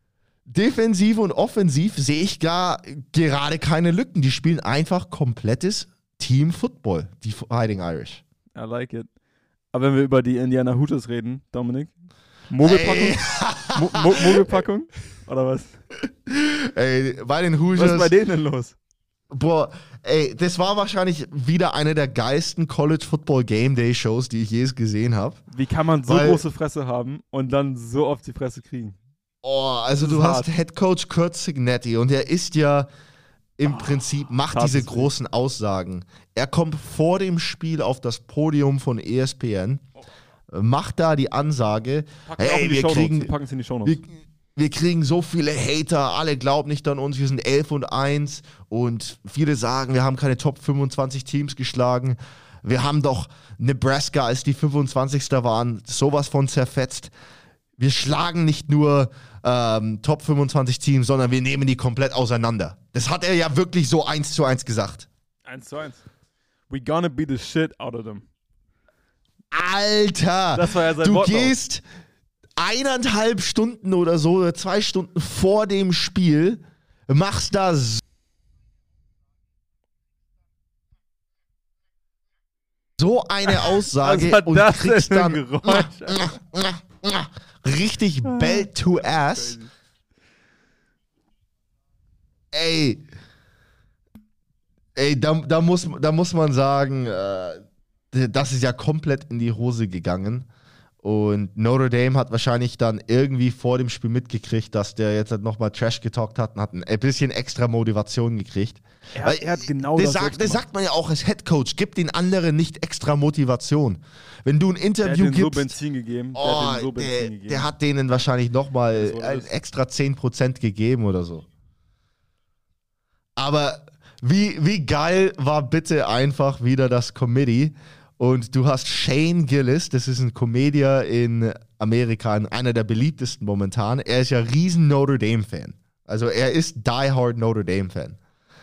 defensiv und offensiv sehe ich gerade keine Lücken. Die spielen einfach komplettes Team-Football, die Fighting Irish. I like it. Aber wenn wir über die Indiana Hooters reden, Dominik, Mogelpackung? Mogelpackung? Oder was? Ey, bei den Hoosiers. Was ist bei denen denn los? Boah, ey, das war wahrscheinlich wieder eine der geilsten College Football Game Day Shows, die ich je gesehen habe. Wie kann man so große Fresse haben und dann so auf die Fresse kriegen? Oh, also du hast Head Coach Curt Cignetti und er ist ja im Prinzip, macht diese großen Aussagen. Er kommt vor dem Spiel auf das Podium von ESPN, macht da die Ansage, hey, wir kriegen so viele Hater, alle glauben nicht an uns, wir sind 11-1 und viele sagen, wir haben keine Top 25 Teams geschlagen. Wir haben doch Nebraska, als die 25. waren, sowas von zerfetzt. Wir schlagen nicht nur Top 25 Teams, sondern wir nehmen die komplett auseinander. Das hat er ja wirklich so 1:1 gesagt. 1:1. We gonna beat the shit out of them. Alter! Das war ja sein Du Wortlaut. gehst 1,5 Stunden oder so, oder 2 Stunden vor dem Spiel, machst da so eine Aussage und kriegst dann richtig Bell to Ass. Ey, da muss man sagen, das ist ja komplett in die Hose gegangen. Und Notre Dame hat wahrscheinlich dann irgendwie vor dem Spiel mitgekriegt, dass der jetzt halt nochmal Trash getalkt hat und hat ein bisschen extra Motivation gekriegt. Er hat genau das sagt man ja auch als Head Coach, gib den anderen nicht extra Motivation. Wenn du ein Interview gibst, so Benzin gegeben. Der hat denen wahrscheinlich nochmal extra 10% gegeben oder so. Aber wie geil war bitte einfach wieder das Committee? Und du hast Shane Gillis, das ist ein Comedian in Amerika, einer der beliebtesten momentan. Er ist ja riesen Notre Dame-Fan. Also er ist die-hard Notre Dame-Fan.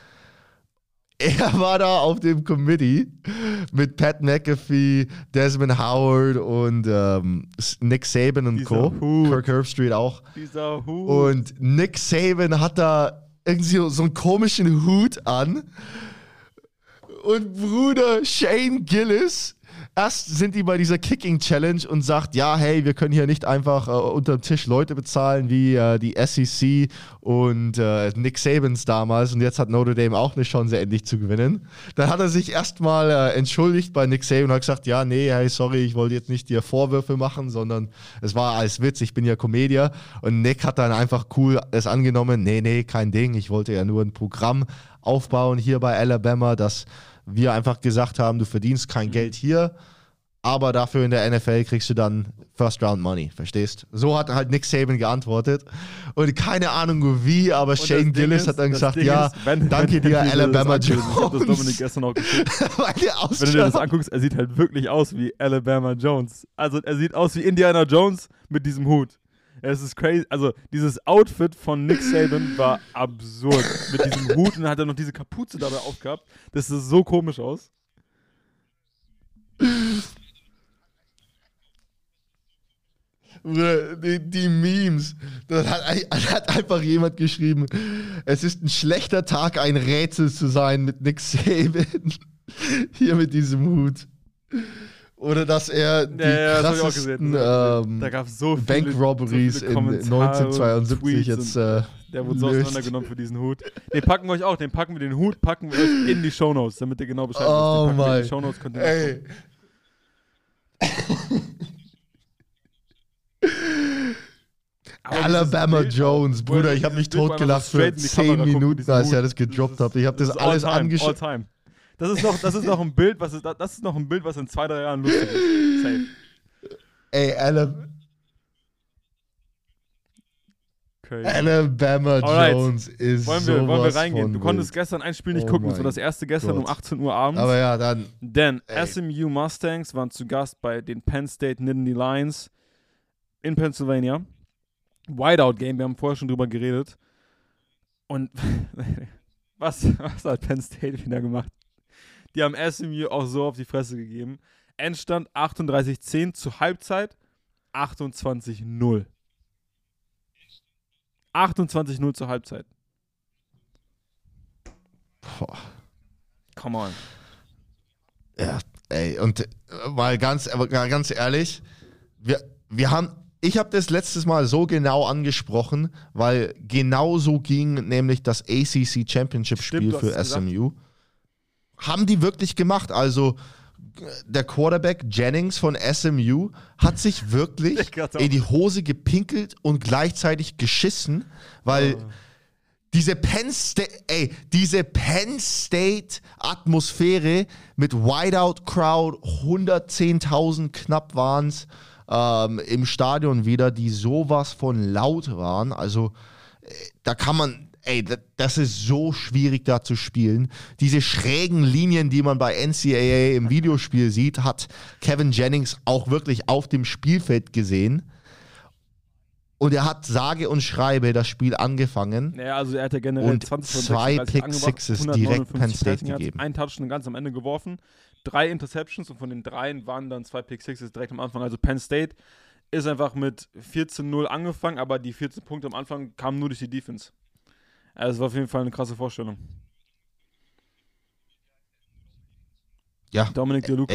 Er war da auf dem Committee mit Pat McAfee, Desmond Howard und Nick Saban und Co. Kirk Herbstreit auch. Und Nick Saban hat da irgendwie so einen komischen Hut an. Und Bruder, Shane Gillis, erst sind die bei dieser Kicking-Challenge und sagt, ja, hey, wir können hier nicht einfach unterm Tisch Leute bezahlen wie die SEC und Nick Sabans damals. Und jetzt hat Notre Dame auch eine Chance, endlich zu gewinnen. Dann hat er sich erstmal entschuldigt bei Nick Saban und hat gesagt, ja, nee, hey, sorry, ich wollte jetzt nicht dir Vorwürfe machen, sondern es war als Witz, ich bin ja Comedian. Und Nick hat dann einfach cool es angenommen, nee, kein Ding, ich wollte ja nur ein Programm aufbauen hier bei Alabama, dass wir einfach gesagt haben, du verdienst kein Geld hier, aber dafür in der NFL kriegst du dann First-Round-Money, verstehst? So hat halt Nick Saban geantwortet und keine Ahnung wie, aber Shane Gillis hat dann gesagt, ja, danke dir, Alabama Jones. Ich hab das Dominik gestern auch geschickt. Wenn du dir das anguckst, er sieht halt wirklich aus wie Alabama Jones. Also er sieht aus wie Indiana Jones mit diesem Hut. Es ist crazy, also dieses Outfit von Nick Saban war absurd. Mit diesem Hut und dann hat er noch diese Kapuze dabei aufgehabt. Das sieht so komisch aus. Die Memes. Da hat einfach jemand geschrieben, es ist ein schlechter Tag, ein Rätsel zu sein mit Nick Saban. Hier mit diesem Hut. Oder dass er die krassesten so Bank-Robberies in 1972 jetzt der wurde so auseinandergenommen für diesen Hut. Den packen wir euch auch, den Hut packen wir euch in die Shownotes, damit ihr genau Bescheid wisst. Oh mein. In die Shownotes könnt ihr Alabama Jones, Bruder, ich habe mich totgelacht für 10 Minuten, als er das gedroppt hat. Ich habe das alles angeschaut. Das ist noch ein Bild, was in 2-3 Jahren lustig ist. Safe. Ey, Alabama Jones ist wollen wir reingehen? Du konntest gestern ein Spiel nicht gucken, das war das erste gestern um 18 Uhr abends. Aber ja, dann. Denn SMU Mustangs waren zu Gast bei den Penn State Nittany Lions in Pennsylvania. Whiteout Game, wir haben vorher schon drüber geredet. Und was hat Penn State wieder gemacht? Die haben SMU auch so auf die Fresse gegeben. Endstand 38-10 zur Halbzeit 28-0. 28-0 zur Halbzeit. Boah. Come on. Ja, ey, und mal ganz ehrlich, ich habe das letztes Mal so genau angesprochen, weil genau so ging nämlich das ACC Championship-Spiel für SMU. Haben die wirklich gemacht, also der Quarterback Jennings von SMU hat sich wirklich in die Hose gepinkelt und gleichzeitig geschissen, weil diese Penn State-Atmosphäre mit Whiteout-Crowd, 110.000 knapp waren es im Stadion wieder, die sowas von laut waren. Also da kann man, das ist so schwierig da zu spielen. Diese schrägen Linien, die man bei NCAA im Videospiel sieht, hat Kevin Jennings auch wirklich auf dem Spielfeld gesehen. Und er hat sage und schreibe das Spiel angefangen. Ja, also er hat ja generell und 2 Pick-Sixes direkt Penn State gegeben. Einen Touchdown ganz am Ende geworfen, 3 Interceptions und von den 3 waren dann 2 Pick-Sixes direkt am Anfang. Also Penn State ist einfach mit 14-0 angefangen, aber die 14 Punkte am Anfang kamen nur durch die Defense. Also es war auf jeden Fall eine krasse Vorstellung. Ja. Dominic DeLuca.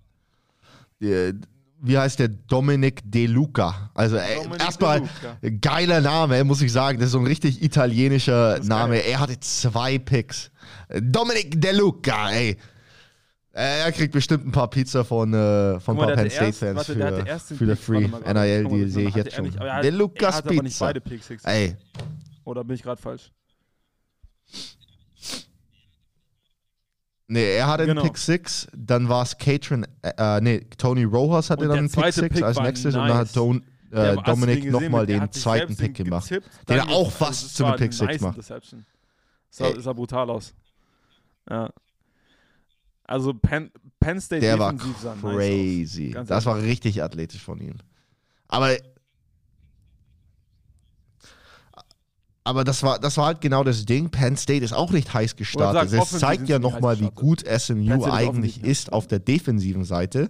Wie heißt der? Dominic DeLuca. Also erstmal geiler Name, muss ich sagen. Das ist so ein richtig italienischer Name. Geil. Er hatte 2 Picks. Dominic DeLuca, ey. Er kriegt bestimmt ein paar Pizza von ein paar Penn State-Fans für die Free NIL, die sehe ich jetzt schon. DeLucas Pizza. Aber nicht beide Pick-Sixes. Ey. Oder bin ich gerade falsch? Nee, er hatte einen Pick 6, dann war es Tony Rojas hatte dann einen Pick 6 als nächstes und dann hat Dominik nochmal den zweiten Pick gemacht. Den er auch fast zu einem Pick 6 macht. Sah brutal aus. Ja. Also Penn State der war crazy. Nice, das war richtig athletisch von ihm. Aber das war halt genau das Ding. Penn State ist auch nicht heiß gestartet. Das zeigt ja nochmal, wie gut SMU eigentlich ist auf der defensiven Seite.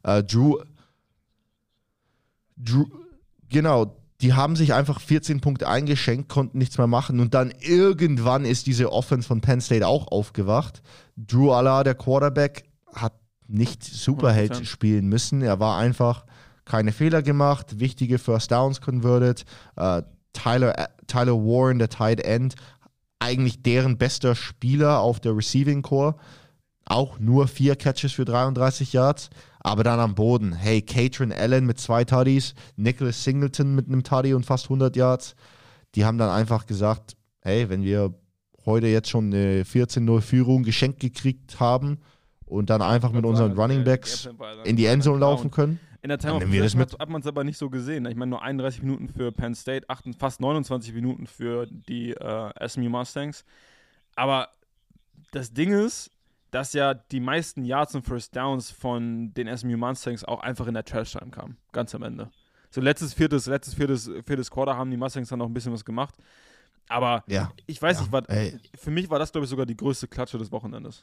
Genau, die haben sich einfach 14 Punkte eingeschenkt, konnten nichts mehr machen und dann irgendwann ist diese Offense von Penn State auch aufgewacht. Drew Aller, der Quarterback, hat nicht Superheld spielen müssen. Er war einfach keine Fehler gemacht, wichtige First Downs converted. Tyler Warren, der Tight End, eigentlich deren bester Spieler auf der Receiving Core. Auch nur 4 Catches für 33 Yards. Aber dann am Boden, hey, Katrin Allen mit 2 Tuddies, Nicholas Singleton mit einem Tuddy und fast 100 Yards. Die haben dann einfach gesagt, hey, wenn wir heute jetzt schon eine 14-0 Führung geschenkt gekriegt haben und dann einfach mit unseren Running Backs in die Endzone laufen können, in der Time of Possession hat man es aber nicht so gesehen. Ich meine, nur 31 Minuten für Penn State, fast 29 Minuten für die SMU Mustangs. Aber das Ding ist, dass ja die meisten Yards und First Downs von den SMU Mustangs auch einfach in der Trash-Time kamen. Ganz am Ende. So viertes Quarter haben die Mustangs dann noch ein bisschen was gemacht. Aber ich weiß nicht, für mich war das, glaube ich, sogar die größte Klatsche des Wochenendes.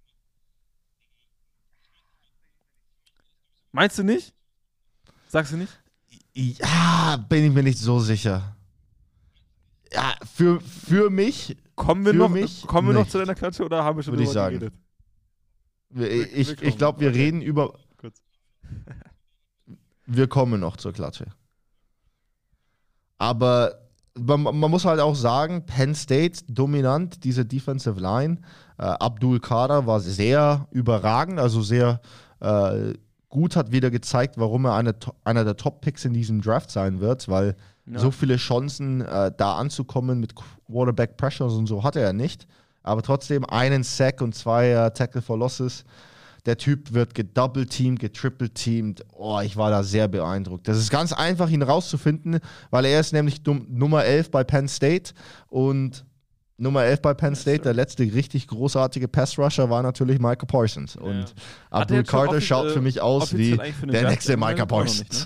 Meinst du nicht? Sagst du nicht? Ja, bin ich mir nicht so sicher. Ja, für mich. Kommen wir noch zu deiner Klatsche oder haben wir schon drüber geredet? Ich glaube, wir reden über. Kurz. Wir kommen noch zur Klatsche. Aber man muss halt auch sagen, Penn State dominant, diese Defensive Line. Abdul Kader war sehr überragend, also sehr gut, hat wieder gezeigt, warum er einer der Top-Picks in diesem Draft sein wird, weil so viele Chancen da anzukommen mit Quarterback Pressures und so hatte er nicht. Aber trotzdem einen Sack und 2 Tackle for Losses. Der Typ wird gedouble-teamed, getriple-teamed. Oh, ich war da sehr beeindruckt. Das ist ganz einfach, ihn rauszufinden, weil er ist nämlich Nummer 11 bei Penn State und Nummer 11 bei Penn State, der letzte richtig großartige Pass-Rusher war natürlich Micah Parsons. Und Abdul Carter schaut für mich aus wie der nächste Micah Parsons.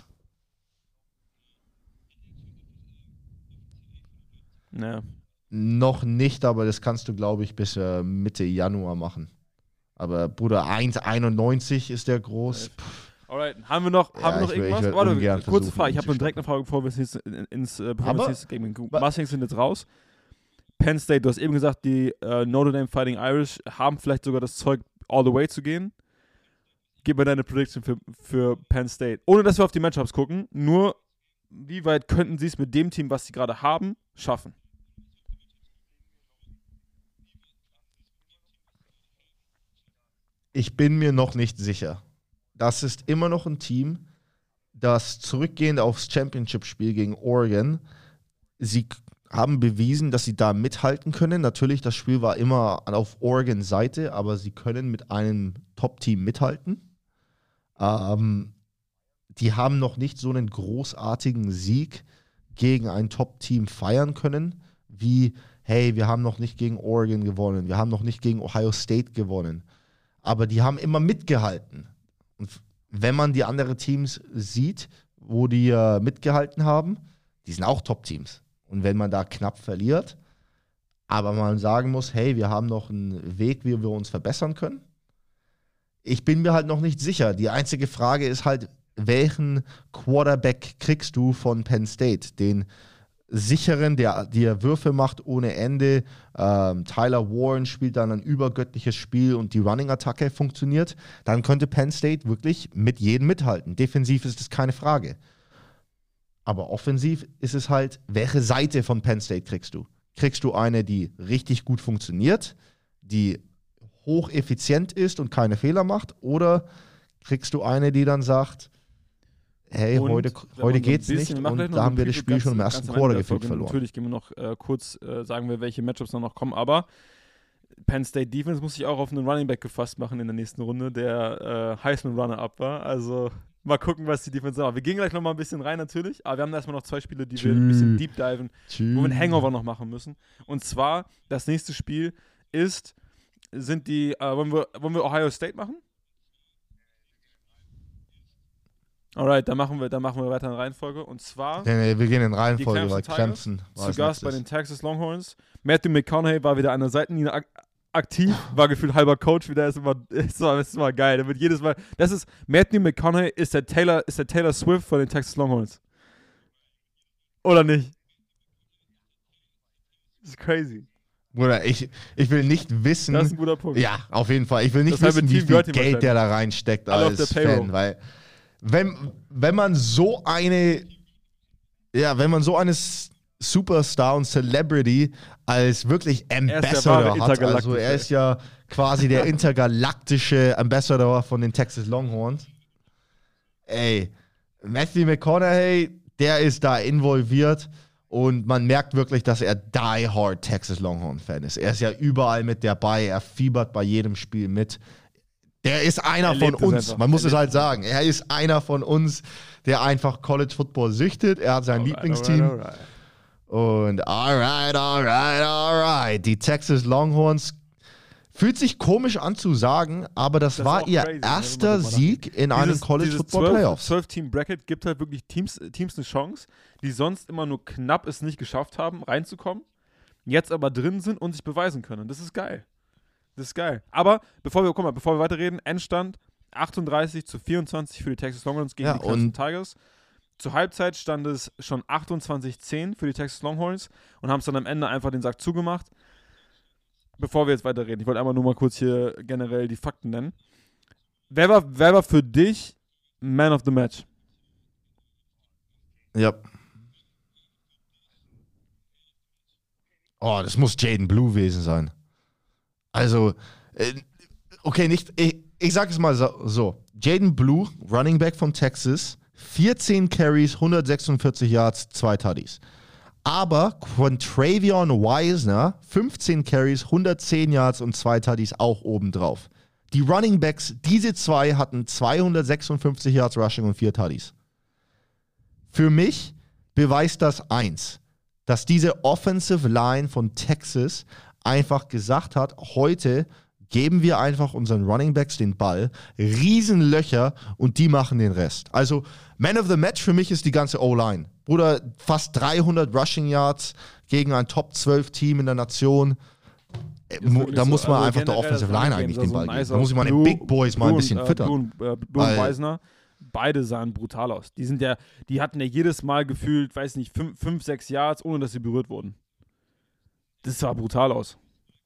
Noch nicht, aber das kannst du, glaube ich, bis Mitte Januar machen. Aber Bruder, 1,91 ist der groß. Alright, haben wir noch irgendwas? Warte, kurze Frage. Ich habe eine direkte Frage, bevor wir das nächste Game gehen. Mustangs sind jetzt raus. Penn State, du hast eben gesagt, die Notre Dame Fighting Irish haben vielleicht sogar das Zeug, all the way zu gehen. Gib mir deine Prediction für Penn State. Ohne, dass wir auf die Matchups gucken, nur wie weit könnten sie es mit dem Team, was sie gerade haben, schaffen? Ich bin mir noch nicht sicher. Das ist immer noch ein Team, das zurückgehend aufs Championship-Spiel gegen Oregon, sie haben bewiesen, dass sie da mithalten können. Natürlich, das Spiel war immer auf Oregons Seite, aber sie können mit einem Top-Team mithalten. Die haben noch nicht so einen großartigen Sieg gegen ein Top-Team feiern können, wie, hey, wir haben noch nicht gegen Oregon gewonnen, wir haben noch nicht gegen Ohio State gewonnen. Aber die haben immer mitgehalten. Und wenn man die anderen Teams sieht, wo die mitgehalten haben, die sind auch Top-Teams. Und wenn man da knapp verliert, aber man sagen muss, hey, wir haben noch einen Weg, wie wir uns verbessern können. Ich bin mir halt noch nicht sicher. Die einzige Frage ist halt, welchen Quarterback kriegst du von Penn State? Den sicheren, der dir Würfe macht ohne Ende. Tyler Warren spielt dann ein übergöttliches Spiel und die Running-Attacke funktioniert. Dann könnte Penn State wirklich mit jedem mithalten. Defensiv ist es keine Frage. Aber offensiv ist es halt, welche Seite von Penn State kriegst du? Kriegst du eine, die richtig gut funktioniert, die hocheffizient ist und keine Fehler macht? Oder kriegst du eine, die dann sagt, hey, heute geht's nicht und da haben wir das Spiel schon im ersten Quarter gefühlt verloren. Natürlich gehen wir noch kurz, sagen wir, welche Matchups noch kommen, aber Penn State Defense muss sich auch auf einen Running Back gefasst machen in der nächsten Runde, der Heisman Runner-Up war. Also mal gucken, was die Defense macht. Wir gehen gleich noch mal ein bisschen rein natürlich, aber wir haben erstmal noch 2 Spiele, die wir ein bisschen deep diven, wo wir ein Hangover noch machen müssen. Und zwar, das nächste Spiel sind die, wollen wir Ohio State machen? Alright, dann machen wir weiter in Reihenfolge. Und zwar. Nee, wir gehen in Reihenfolge, weil Clemson war zu Gast bei den Texas Longhorns. Matthew McConaughey war wieder an der Seitenlinie aktiv, war gefühlt halber Coach wieder. Ist immer geil. Da wird jedes Mal. Matthew McConaughey ist der Taylor Swift von den Texas Longhorns. Oder nicht? Das ist crazy. Bruder, ich will nicht wissen. Das ist ein guter Punkt. Ja, auf jeden Fall. Ich will nicht wissen, wie viel Geld der da reinsteckt als Fan, weil. Wenn man so eine Superstar und Celebrity als wirklich Ambassador hat, also er ist ja quasi der intergalaktische Ambassador von den Texas Longhorns. Ey, Matthew McConaughey, der ist da involviert und man merkt wirklich, dass er die-hard Texas Longhorn-Fan ist. Er ist ja überall mit dabei, er fiebert bei jedem Spiel mit. Der ist einer von uns, man muss es halt sagen. Er ist einer von uns, der einfach College Football süchtet. Er hat sein Lieblingsteam. Alright. Und alright. Die Texas Longhorns fühlt sich komisch an zu sagen, aber das war ihr erster Sieg in einem College Football Playoffs. 12-Team-Bracket gibt halt wirklich Teams eine Chance, die sonst immer nur knapp es nicht geschafft haben, reinzukommen, jetzt aber drin sind und sich beweisen können. Das ist geil. Das ist geil. Aber bevor wir weiterreden, Endstand 38-24 für die Texas Longhorns gegen die Clemson Tigers. Zur Halbzeit stand es schon 28-10 für die Texas Longhorns und haben es dann am Ende einfach den Sack zugemacht. Bevor wir jetzt weiterreden, ich wollte einmal nur mal kurz hier generell die Fakten nennen. Wer war für dich Man of the Match? Ja. Oh, das muss Jaden Blue gewesen sein. Also, okay, ich sag es mal so. Jaden Blue, Running Back von Texas, 14 Carries, 146 Yards, 2 Tutties. Aber Quantravion Wisner, 15 Carries, 110 Yards und 2 Tutties auch obendrauf. Die Running Backs, diese zwei hatten 256 Yards Rushing und 4 Tutties. Für mich beweist das eins, dass diese Offensive Line von Texas einfach gesagt hat, heute geben wir einfach unseren Running Backs den Ball, Riesenlöcher und die machen den Rest. Also Man of the Match für mich ist die ganze O-Line. Bruder, fast 300 Rushing Yards gegen ein Top-12-Team in der Nation. Da muss man einfach der Offensive Line eigentlich den Ball geben. Da muss ich mal den Big Boys mal ein bisschen füttern. Blue Wisner beide sahen brutal aus. Die hatten ja jedes Mal gefühlt, weiß nicht, 5, 6 Yards, ohne dass sie berührt wurden. Das sah brutal aus.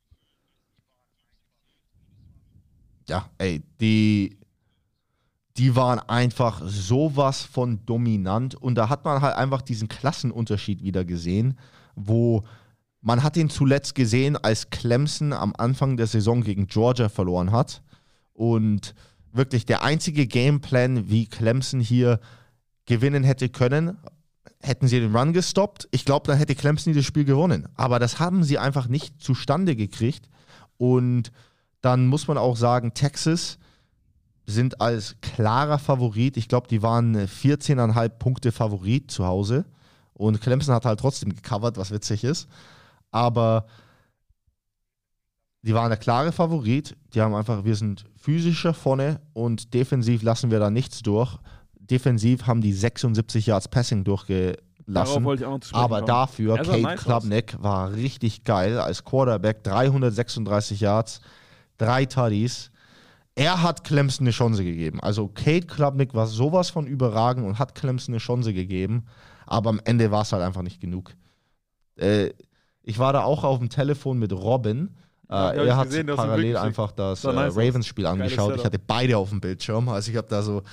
Ja, ey, die waren einfach sowas von dominant und da hat man halt einfach diesen Klassenunterschied wieder gesehen, wo man hat ihn zuletzt gesehen, als Clemson am Anfang der Saison gegen Georgia verloren hat und wirklich der einzige Gameplan, wie Clemson hier gewinnen hätte können, hätten sie den Run gestoppt. Ich glaube, dann hätte Clemson dieses Spiel gewonnen. Aber das haben sie einfach nicht zustande gekriegt. Und dann muss man auch sagen, Texas sind als klarer Favorit. Ich glaube, die waren 14,5 Punkte Favorit zu Hause. Und Clemson hat halt trotzdem gecovert, was witzig ist. Aber die waren der klare Favorit. Die haben einfach, wir sind physischer vorne und defensiv lassen wir da nichts durch. Defensiv haben die 76 Yards Passing durchgelassen. Darauf wollte ich auch noch zu sprechen aber kommen. dafür, Cade Klubnik war richtig geil als Quarterback. 336 Yards, 3 Tutties. Er hat Clemson eine Chance gegeben. Also Cade Klubnik war sowas von überragend und hat Clemson eine Chance gegeben. Aber am Ende war es halt einfach nicht genug. Ich war da auch auf dem Telefon mit Robin. Er hat gesehen, parallel einfach das Ravens-Spiel angeschaut. Ich hatte beide auf dem Bildschirm. Also ich habe da so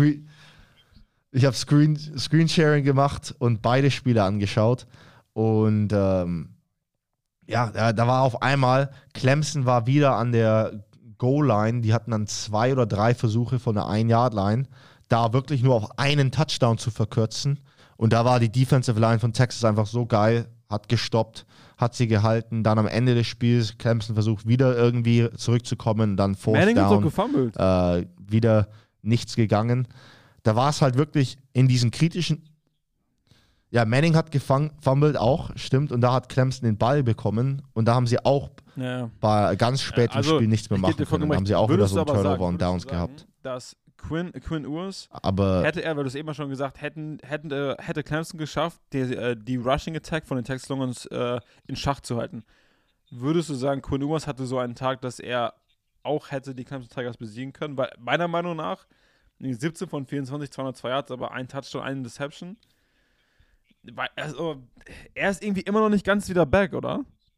Screensharing gemacht und beide Spiele angeschaut. Und da war auf einmal, Clemson war wieder an der Goal-Line. Die hatten dann 2 oder 3 Versuche von der 1-Yard-Line, da wirklich nur auf einen Touchdown zu verkürzen. Und da war die Defensive Line von Texas einfach so geil, hat gestoppt, hat sie gehalten. Dann am Ende des Spiels, Clemson versucht wieder irgendwie zurückzukommen, dann Fourth Down, wieder nichts gegangen. Da war es halt wirklich in diesen kritischen... Ja, Manning hat gefummelt auch, stimmt, und da hat Clemson den Ball bekommen und da haben sie auch bei ganz spät im Spiel nichts mehr machen können. Da haben sie auch wieder so einen Turnover und Downs gehabt. Dass Quinn Ewers, aber hätte er, weil du es eben schon gesagt, hätte Clemson geschafft, die Rushing Attack von den Texas Longhorns in Schach zu halten. Würdest du sagen, Quinn Ewers hatte so einen Tag, dass er auch hätte die Clemson Tigers besiegen können? Weil meiner Meinung nach 17 von 24, 202 Yards, aber ein Touchdown, eine Interception. Also, er ist irgendwie immer noch nicht ganz wieder back, oder?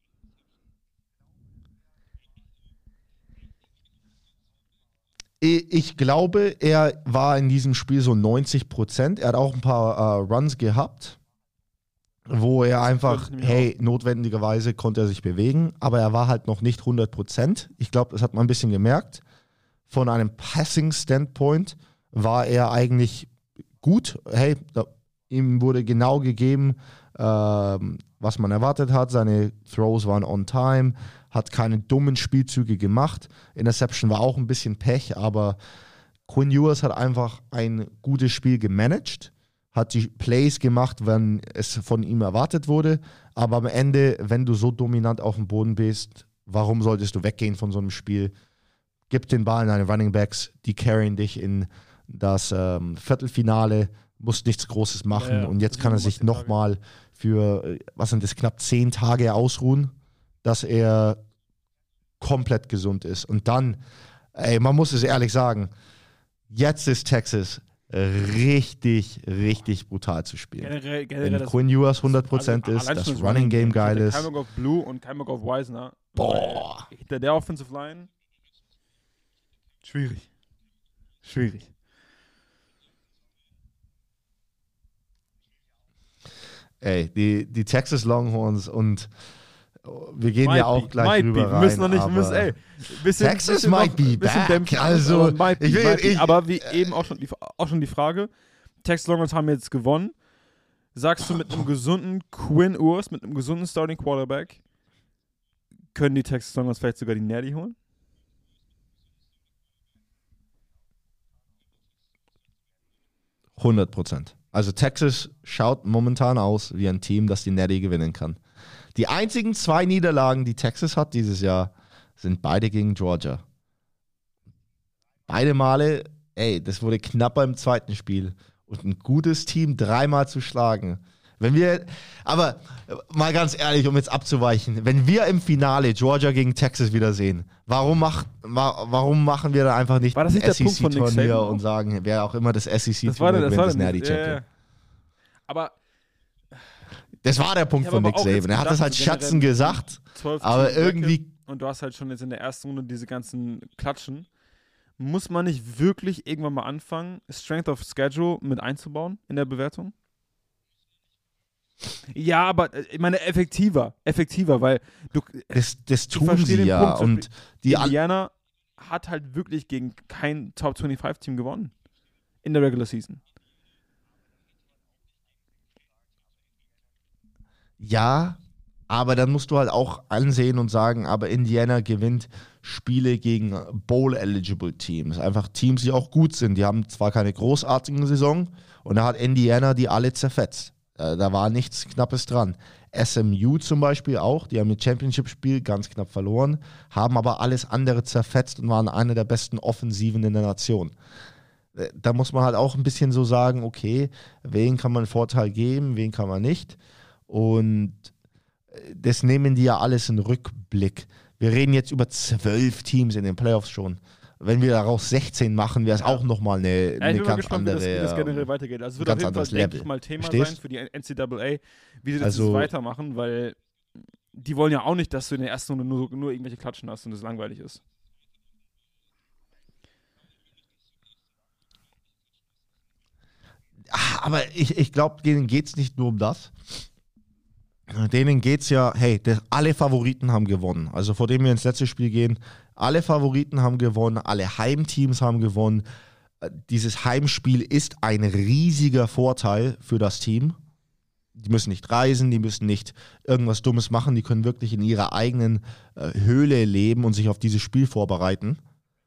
Ich glaube, er war in diesem Spiel so 90%. Er hat auch ein paar Runs gehabt, wo er einfach, notwendigerweise konnte er sich bewegen, aber er war halt noch nicht 100%. Ich glaube, das hat man ein bisschen gemerkt. Von einem Passing-Standpoint war er eigentlich gut. Ihm wurde genau gegeben, was man erwartet hat. Seine Throws waren on time, hat keine dummen Spielzüge gemacht. Interception war auch ein bisschen Pech, aber Quinn Ewers hat einfach ein gutes Spiel gemanagt, hat die Plays gemacht, wenn es von ihm erwartet wurde. Aber am Ende, wenn du so dominant auf dem Boden bist, warum solltest du weggehen von so einem Spiel? Gib den Ball an deine Running Backs, die carryen dich in das Viertelfinale, musst nichts Großes machen und jetzt kann er sich nochmal für, was sind das, knapp 10 Tage ausruhen, dass er komplett gesund ist. Und dann, man muss es ehrlich sagen, jetzt ist Texas richtig, richtig brutal zu spielen. Generell wenn Quinn Ewers 100% ist, das Running Game geil ist. Kyle McGough Blue und Kyle McGough Wisener. Boah. Hinter der Offensive Line. Schwierig. Ey, die Texas Longhorns und wir gehen ja auch gleich rüber rein. Wir müssen noch nicht, Texas might be back. Also, aber wie eben auch schon die Frage, Texas Longhorns haben jetzt gewonnen. Sagst du, mit einem gesunden Quinn Ewers, mit einem gesunden Starting Quarterback, können die Texas Longhorns vielleicht sogar die Natty holen? %. Also Texas schaut momentan aus wie ein Team, das die Natty gewinnen kann. Die einzigen 2 Niederlagen, die Texas hat dieses Jahr, sind beide gegen Georgia. Beide Male, das wurde knapper im zweiten Spiel. Und ein gutes Team 3-mal zu schlagen, Aber mal ganz ehrlich, um jetzt abzuweichen, wenn wir im Finale Georgia gegen Texas wiedersehen, warum machen wir da einfach nicht ein SEC-Turnier und sagen, wer auch immer das SEC-Turnier gewinnt, ist Nerdy Champion. Aber das war der Punkt von Nick Saban. Er hat das halt Schatzen gesagt, aber irgendwie... Und du hast halt schon jetzt in der ersten Runde diese ganzen Klatschen. Muss man nicht wirklich irgendwann mal anfangen, Strength of Schedule mit einzubauen in der Bewertung? Ja, aber ich meine effektiver, weil das tun sie ja. Punkt, und Indiana hat halt wirklich gegen kein Top 25 Team gewonnen in der Regular Season. Ja, aber dann musst du halt auch ansehen und sagen, aber Indiana gewinnt Spiele gegen Bowl-eligible Teams. Einfach Teams, die auch gut sind. Die haben zwar keine großartigen Saison und da hat Indiana die alle zerfetzt. Da war nichts Knappes dran. SMU zum Beispiel auch, die haben ihr Championship-Spiel ganz knapp verloren, haben aber alles andere zerfetzt und waren eine der besten Offensiven in der Nation. Da muss man halt auch ein bisschen so sagen, okay, wen kann man einen Vorteil geben, wen kann man nicht. Und das nehmen die ja alles in Rückblick. Wir reden jetzt über 12 Teams in den Playoffs schon. Wenn wir daraus 16 machen, wäre es auch nochmal eine ganz gespannt, andere, wie das generell weitergeht. Also es wird auf jeden Fall, denke ich mal, Thema sein für die NCAA, wie sie das jetzt weitermachen, weil die wollen ja auch nicht, dass du in der ersten Runde nur irgendwelche Klatschen hast und es langweilig ist. Aber ich glaube, denen geht es nicht nur um das. Denen geht es ja, hey, alle Favoriten haben gewonnen. Also vor dem wir ins letzte Spiel gehen, alle Favoriten haben gewonnen, alle Heimteams haben gewonnen. Dieses Heimspiel ist ein riesiger Vorteil für das Team. Die müssen nicht reisen, die müssen nicht irgendwas Dummes machen, die können wirklich in ihrer eigenen Höhle leben und sich auf dieses Spiel vorbereiten.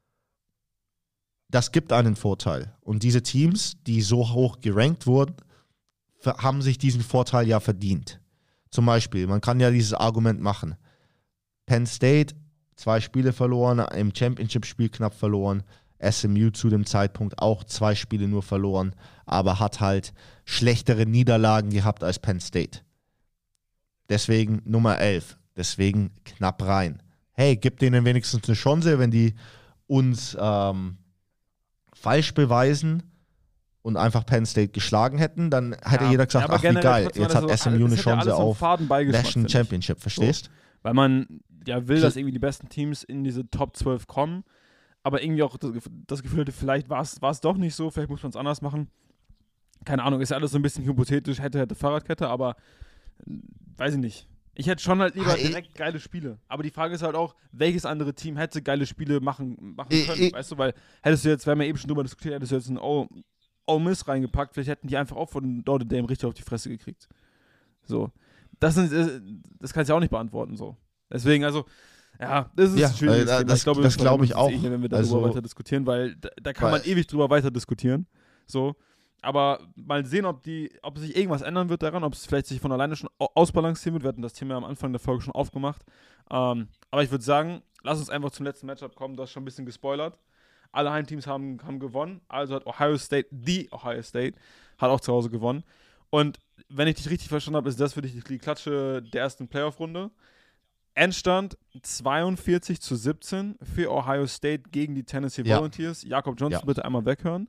Das gibt einen Vorteil. Und diese Teams, die so hoch gerankt wurden, haben sich diesen Vorteil ja verdient. Zum Beispiel, man kann ja dieses Argument machen. Penn State, 2 Spiele verloren, im Championship-Spiel knapp verloren. SMU zu dem Zeitpunkt auch 2 Spiele nur verloren, aber hat halt schlechtere Niederlagen gehabt als Penn State. Deswegen Nummer 11. Deswegen knapp rein. Hey, gib denen wenigstens eine Chance, wenn die uns falsch beweisen und einfach Penn State geschlagen hätten, dann hätte jeder gesagt, ach wie geil, jetzt hat SMU eine Chance auf National Championship, verstehst? So, weil man ja will, dass irgendwie die besten Teams in diese Top 12 kommen, aber irgendwie auch das Gefühl hatte, vielleicht war es doch nicht so, vielleicht muss man es anders machen. Keine Ahnung, ist ja alles so ein bisschen hypothetisch, hätte Fahrradkette, aber weiß ich nicht. Ich hätte schon halt lieber direkt geile Spiele. Aber die Frage ist halt auch, welches andere Team hätte geile Spiele machen können, weißt du, weil hättest du jetzt, wir haben ja eben schon drüber diskutiert, hättest du jetzt ein Ole Miss reingepackt, vielleicht hätten die einfach auch von Notre Dame richtig auf die Fresse gekriegt. So. Das kannst du ja auch nicht beantworten, so. Deswegen, also, ja, das ist schwierig. Das glaube ich auch. Wenn wir darüber weiter diskutieren, weil da kann man ewig drüber weiter diskutieren. So. Aber mal sehen, ob sich irgendwas ändern wird daran, ob es vielleicht sich von alleine schon ausbalancieren wird. Wir hatten das Thema am Anfang der Folge schon aufgemacht. Aber ich würde sagen, lass uns einfach zum letzten Matchup kommen. Du hast schon ein bisschen gespoilert. Alle Heimteams haben gewonnen. Also hat Ohio State hat auch zu Hause gewonnen. Und wenn ich dich richtig verstanden habe, ist das für dich die Klatsche der ersten Playoff-Runde. Endstand 42-17 für Ohio State gegen die Tennessee Volunteers. Jakob Johnson bitte einmal weghören.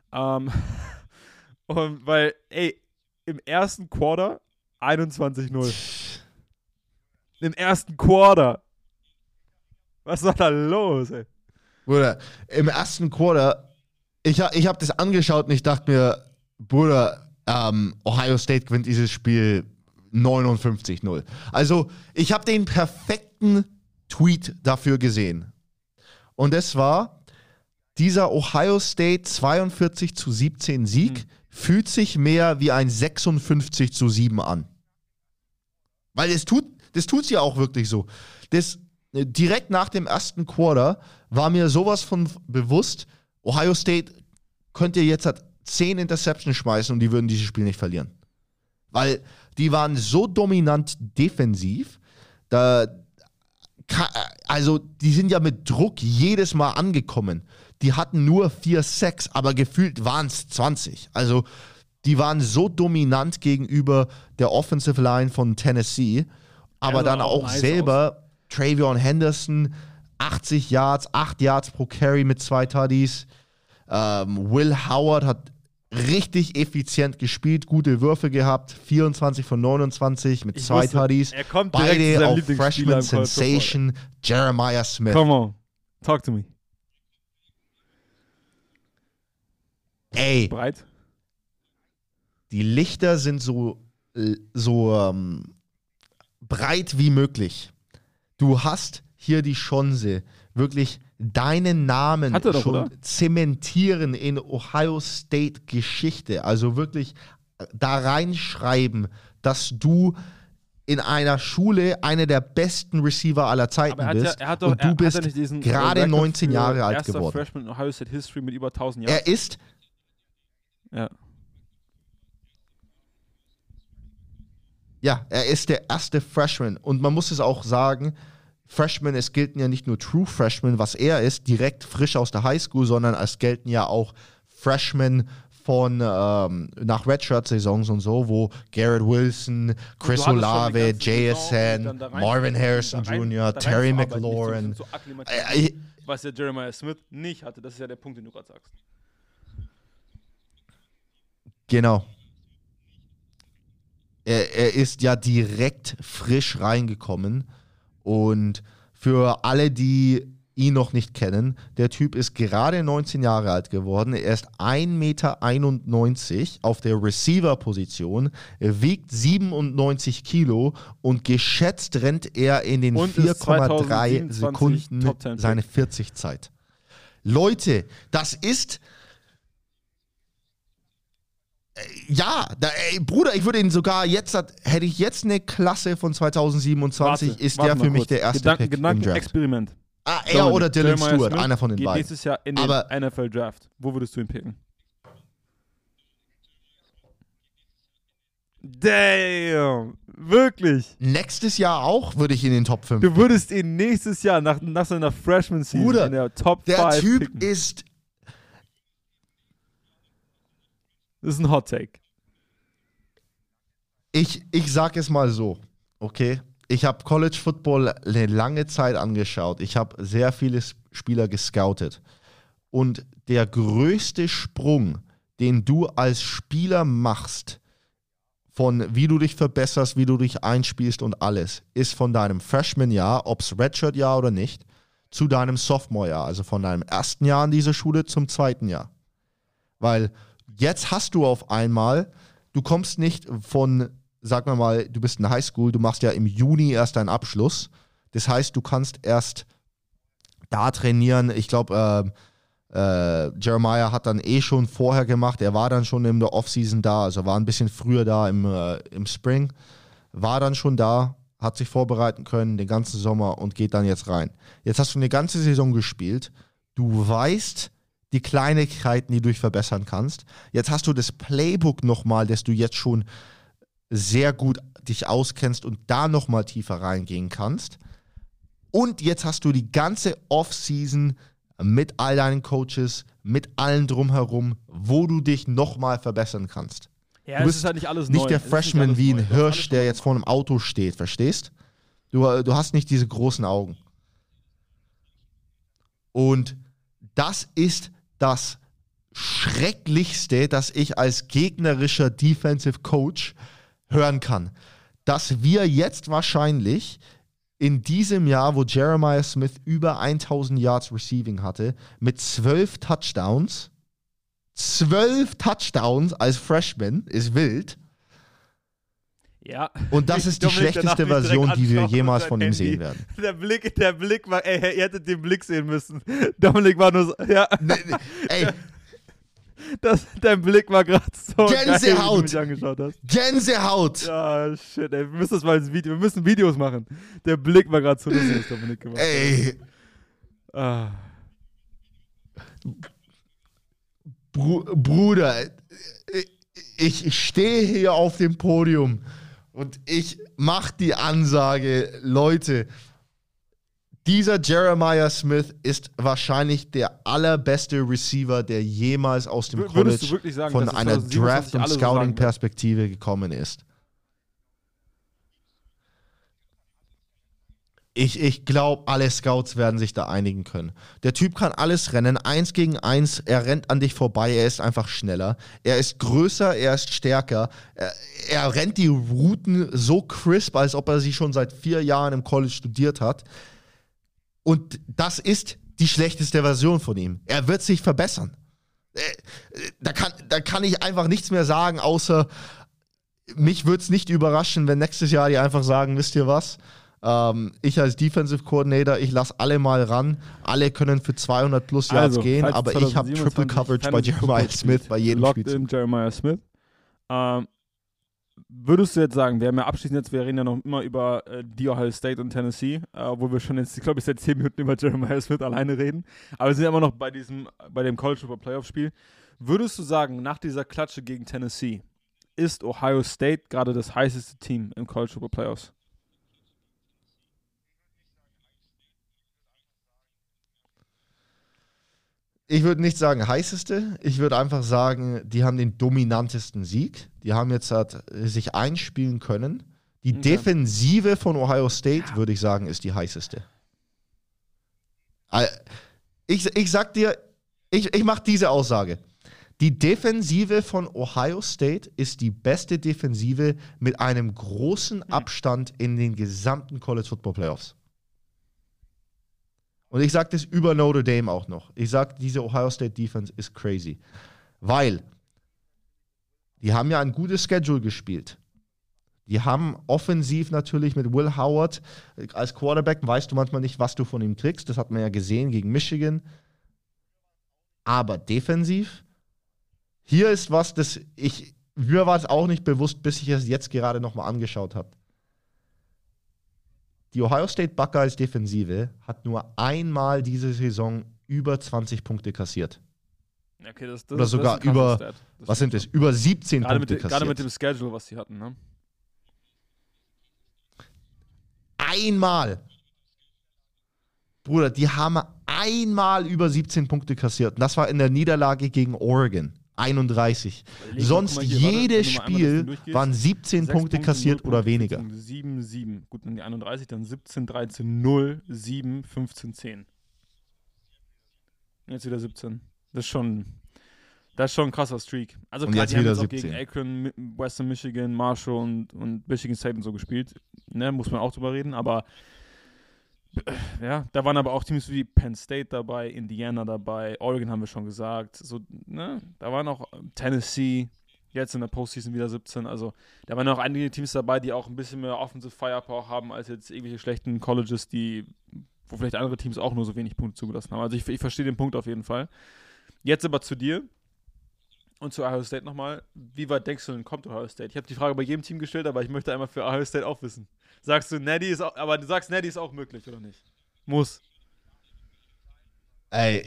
Und weil, im ersten Quarter 21-0. Im ersten Quarter. Was war da los, ey? Bruder, im ersten Quarter, ich hab das angeschaut und ich dachte mir, Bruder, Ohio State gewinnt dieses Spiel 59-0. Also, ich habe den perfekten Tweet dafür gesehen. Und das war, dieser Ohio State 42-17 Sieg fühlt sich mehr wie ein 56-7 an. Weil das tut's ja auch wirklich so. Direkt nach dem ersten Quarter war mir sowas von bewusst, Ohio State könnte jetzt 10 Interceptions schmeißen und die würden dieses Spiel nicht verlieren. Weil die waren so dominant defensiv, also die sind ja mit Druck jedes Mal angekommen. Die hatten nur 4 Sacks, aber gefühlt waren es 20. Also Die waren so dominant gegenüber der Offensive Line von Tennessee, aber dann auch selber Travion Henderson, 80 Yards, 8 Yards pro Carry mit 2 Tuddies. Will Howard hat richtig effizient gespielt, gute Würfe gehabt, 24 von 29 mit 2 Tuddies. Beide auf Freshman Sensation Jeremiah Smith. Come on, talk to me. Ey, breit? Die Lichter sind so breit wie möglich. Du hast hier die Chance, wirklich deinen Namen schon zementieren in Ohio State Geschichte. Also wirklich da reinschreiben, dass du in einer Schule einer der besten Receiver aller Zeiten bist. Und du bist gerade 19 Jahre alt geworden. Freshman in Ohio State History mit über 1000 Jahren. Er ist er ist der erste Freshman. Und man muss es auch sagen, Freshmen, es gelten ja nicht nur True Freshmen, was er ist, direkt frisch aus der Highschool, sondern es gelten ja auch Freshmen von nach Redshirt-Saisons und so, wo Garrett Wilson, Chris Olave, JSN, Marvin Harrison Jr., Terry McLaurin. Was ja Jeremiah Smith nicht hatte, das ist ja der Punkt, den du gerade sagst. Genau. Er ist ja direkt frisch reingekommen. Und für alle, die ihn noch nicht kennen, der Typ ist gerade 19 Jahre alt geworden. Er ist 1,91 Meter auf der Receiver-Position, wiegt 97 Kilo und geschätzt rennt er in den 4,3 Sekunden seine 40-Zeit. Leute, das ist... Bruder, ich würde ihn sogar jetzt, hätte ich jetzt eine Klasse von 2027, ist der für mich der erste Pick im Draft. Experiment. Er oder Dylan Stewart, einer von den geht beiden. Nächstes Jahr in den NFL-Draft. Wo würdest du ihn picken? Damn, wirklich? Nächstes Jahr auch würde ich ihn in den Top 5 Du würdest ihn nächstes Jahr nach seiner Freshman-Season Bruder, in der Top 5 der Typ picken. ist... Das ist ein Hot Take. Ich sag es mal so, okay? Ich habe College Football eine lange Zeit angeschaut. Ich habe sehr viele Spieler gescoutet. Und der größte Sprung, den du als Spieler machst, von wie du dich verbesserst, wie du dich einspielst und alles, ist von deinem Freshman-Jahr, ob es Redshirt-Jahr oder nicht, zu deinem Sophomore-Jahr. Also von deinem ersten Jahr an dieser Schule zum zweiten Jahr. Weil jetzt hast du auf einmal, du kommst nicht von, sag mal, du bist in Highschool, du machst ja im Juni erst deinen Abschluss. Das heißt, du kannst erst da trainieren. Ich glaube, Jeremiah hat dann schon vorher gemacht. Er war dann schon in der Offseason da, also war ein bisschen früher da im Spring. War dann schon da, hat sich vorbereiten können den ganzen Sommer und geht dann jetzt rein. Jetzt hast du eine ganze Saison gespielt. Du weißt die Kleinigkeiten, die du dich verbessern kannst. Jetzt hast du das Playbook nochmal, dass du jetzt schon sehr gut dich auskennst und da nochmal tiefer reingehen kannst. Und jetzt hast du die ganze Offseason mit all deinen Coaches, mit allen drumherum, wo du dich nochmal verbessern kannst. Ja, du bist ist halt nicht alles nicht neu. der Freshman wie ein Hirsch, der jetzt vor einem Auto steht, verstehst? Du hast nicht diese großen Augen. Und das ist das Schrecklichste, das ich als gegnerischer Defensive Coach hören kann. Dass wir jetzt wahrscheinlich in diesem Jahr, wo Jeremiah Smith über 1000 Yards Receiving hatte, mit 12 Touchdowns als Freshman, ist wild. Ja. Und das ist die schlechteste Version, die wir jemals von ihm sehen werden. Der Blick war, ihr hättet den Blick sehen müssen. Dominik war nur so, ja. Ey. Dein Blick war gerade so Gänsehaut. geil, wie du mich angeschaut hast. Gänsehaut. Ja, shit, ey. Wir müssen das mal ins Video, wir müssen Videos machen. Der Blick war gerade so lustig, was Dominik gemacht hat. Ey. Bruder, ich stehe hier auf dem Podium und ich mache die Ansage, Leute, Dieser Jeremiah Smith ist wahrscheinlich der allerbeste Receiver, der jemals aus dem College sagen, von einer Draft- und Scouting-Perspektive gekommen ist. Ich glaube, alle Scouts werden sich da einigen können. Der Typ kann alles rennen, 1 gegen 1, er rennt an dich vorbei, er ist einfach schneller, er ist größer, er ist stärker, er rennt die Routen so crisp, als ob er sie schon seit 4 Jahren im College studiert hat. Und das ist die schlechteste Version von ihm. Er wird sich verbessern. Da kann ich einfach nichts mehr sagen, außer mich würde es nicht überraschen, wenn nächstes Jahr die einfach sagen, wisst ihr was? Ich als Defensive Coordinator, ich lasse alle mal ran. Alle können für 200 plus Yards gehen, aber ich habe Triple Coverage bei Jeremiah Smith bei jedem Spiel. In Jeremiah Smith. Würdest du jetzt sagen, wir haben ja abschließend jetzt, wir reden ja noch immer über die Ohio State und Tennessee, wo wir schon jetzt, glaube ich, seit 10 Minuten über Jeremiah Smith alleine reden, aber wir sind ja immer noch bei dem College Football Playoff Spiel. Würdest du sagen, nach dieser Klatsche gegen Tennessee, ist Ohio State gerade das heißeste Team im College Football Playoffs? Ich würde nicht sagen heißeste, ich würde einfach sagen, die haben den dominantesten Sieg. Die haben jetzt sich einspielen können. Die Defensive von Ohio State, würde ich sagen, ist die heißeste. Ich sag dir, ich mache diese Aussage. Die Defensive von Ohio State ist die beste Defensive mit einem großen Abstand in den gesamten College Football Playoffs. Und ich sage das über Notre Dame auch noch. Ich sage, diese Ohio State Defense ist crazy. Weil die haben ja ein gutes Schedule gespielt. Die haben offensiv natürlich mit Will Howard als Quarterback, weißt du manchmal nicht, was du von ihm kriegst. Das hat man ja gesehen gegen Michigan. Aber defensiv, hier ist was, mir war es auch nicht bewusst, bis ich es jetzt gerade nochmal angeschaut habe. Die Ohio State Buckeyes Defensive hat nur einmal diese Saison über 20 Punkte kassiert. Okay, das oder sogar über, was sind das, über 17 Punkte kassiert. Gerade mit dem Schedule, was sie hatten, ne? Einmal. Bruder, die haben einmal über 17 Punkte kassiert. Und das war in der Niederlage gegen Oregon. 31. Sonst jedes Spiel waren 17 Punkte kassiert oder weniger. 7-7. Gut, in die 31, dann 17, 13, 0, 7, 15, 10. Jetzt wieder 17. Das ist schon ein krasser Streak. Also klar, die haben jetzt auch gegen Akron, Western Michigan, Marshall und Michigan State und so gespielt. Ne, muss man auch drüber reden, aber ja, da waren aber auch Teams wie Penn State dabei, Indiana dabei, Oregon haben wir schon gesagt. So, ne, da waren auch Tennessee, jetzt in der Postseason wieder 17. Also da waren auch einige Teams dabei, die auch ein bisschen mehr Offensive Firepower haben als jetzt irgendwelche schlechten Colleges, wo vielleicht andere Teams auch nur so wenig Punkte zugelassen haben. Also ich verstehe den Punkt auf jeden Fall. Jetzt aber zu dir und zu Ohio State nochmal. Wie weit denkst du denn, kommt Ohio State? Ich habe die Frage bei jedem Team gestellt, aber ich möchte einmal für Ohio State auch wissen. Sagst du, Natty ist auch, aber du sagst, Natty ist auch möglich, oder nicht? Muss. Ey,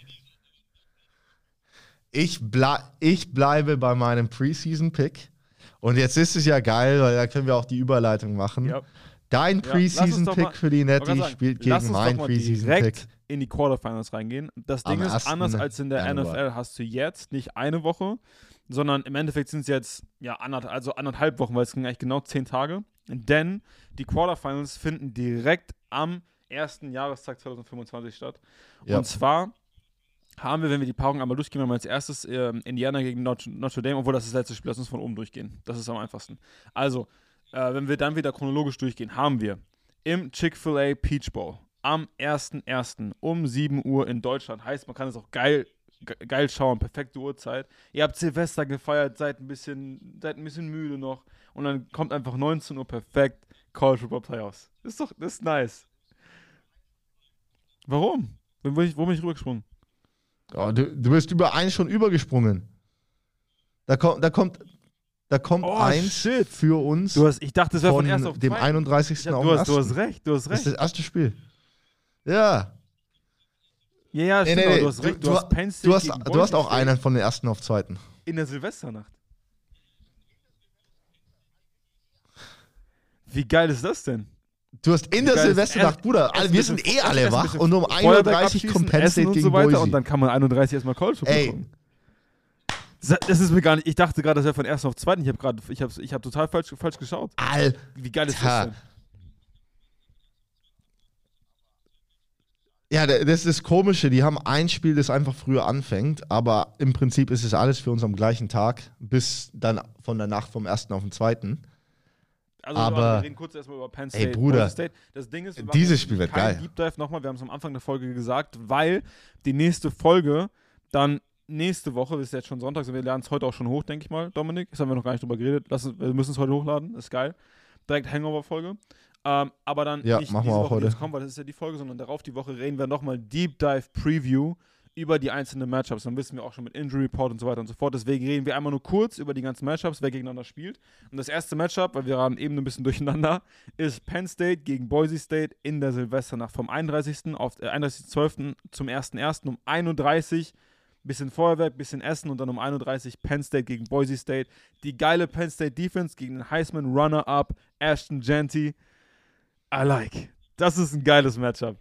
ich bleibe bei meinem Preseason-Pick. Und jetzt ist es ja geil, weil da können wir auch die Überleitung machen. Ja. Dein Preseason-Pick für die Natty spielt gegen meinen Preseason-Pick. In die Quarterfinals reingehen. Das Ding ist, anders als in der NFL hast du jetzt nicht eine Woche, sondern im Endeffekt sind es jetzt anderthalb Wochen, weil es sind eigentlich genau 10 Tage. Denn die Quarterfinals finden direkt am 1. Jahrestag 2025 statt. Ja. Und zwar haben wir, wenn wir die Paarung einmal durchgehen, als erstes Indiana gegen Notre Dame, obwohl das letzte Spiel, lass uns von oben durchgehen. Das ist am einfachsten. Also, wenn wir dann wieder chronologisch durchgehen, haben wir im Chick-fil-A Peach Bowl am 1.1. um 7 Uhr in Deutschland. Heißt, man kann es auch geil schauen, perfekte Uhrzeit. Ihr habt Silvester gefeiert, seid ein bisschen müde noch und dann kommt einfach 19 Uhr perfekt College Football Playoffs. Das ist nice. Warum? Wo bin ich rübergesprungen? Oh, du bist schon übergesprungen. Da kommt eins für uns. Ich dachte, das wäre von erst auf dem 31. Du hast recht. Das ist das erste Spiel. Ja. Ja, stimmt, du hast recht. Du hast auch einen von den ersten auf zweiten. In der Silvesternacht. Wie geil ist das denn? Du hast in der Silvesternacht, Bruder, wir sind alle wach und um 31 kommt Penn State gegen Boise. Und dann kann man 31 erstmal College Football gucken. Das ist mir gar nicht, ich dachte gerade, das wäre von 1. auf 2. Ich hab total falsch geschaut. Wie geil ist das denn? Ja, das ist das Komische, die haben ein Spiel, das einfach früher anfängt, aber im Prinzip ist es alles für uns am gleichen Tag, bis dann von der Nacht vom 1. auf den 2. Also wir reden kurz erstmal über Penn State. Ey, Bruder, State. Das Ding ist, dieses Spiel wird geil. Deep Dive nochmal, wir haben es am Anfang der Folge gesagt, weil die nächste Folge dann nächste Woche, das ist jetzt schon Sonntag, wir laden es heute auch schon hoch, denke ich mal, Dominik. Das haben wir noch gar nicht drüber geredet. Wir müssen es heute hochladen, ist geil. Direkt Hangover-Folge. Aber dann nicht machen wir auch heute. Jetzt kommen, weil das ist ja die Folge, sondern darauf die Woche reden wir nochmal Deep Dive Preview über die einzelnen Matchups. Dann wissen wir auch schon mit Injury Report und so weiter und so fort. Deswegen reden wir einmal nur kurz über die ganzen Matchups, wer gegeneinander spielt. Und das erste Matchup, weil wir waren eben ein bisschen durcheinander, ist Penn State gegen Boise State in der Silvesternacht vom 31.12. zum 1.1. um 31. Bisschen Feuerwerk, bisschen Essen und dann um 31 Penn State gegen Boise State. Die geile Penn State Defense gegen den Heisman Runner-Up Ashton Jeanty. I like. Das ist ein geiles Matchup.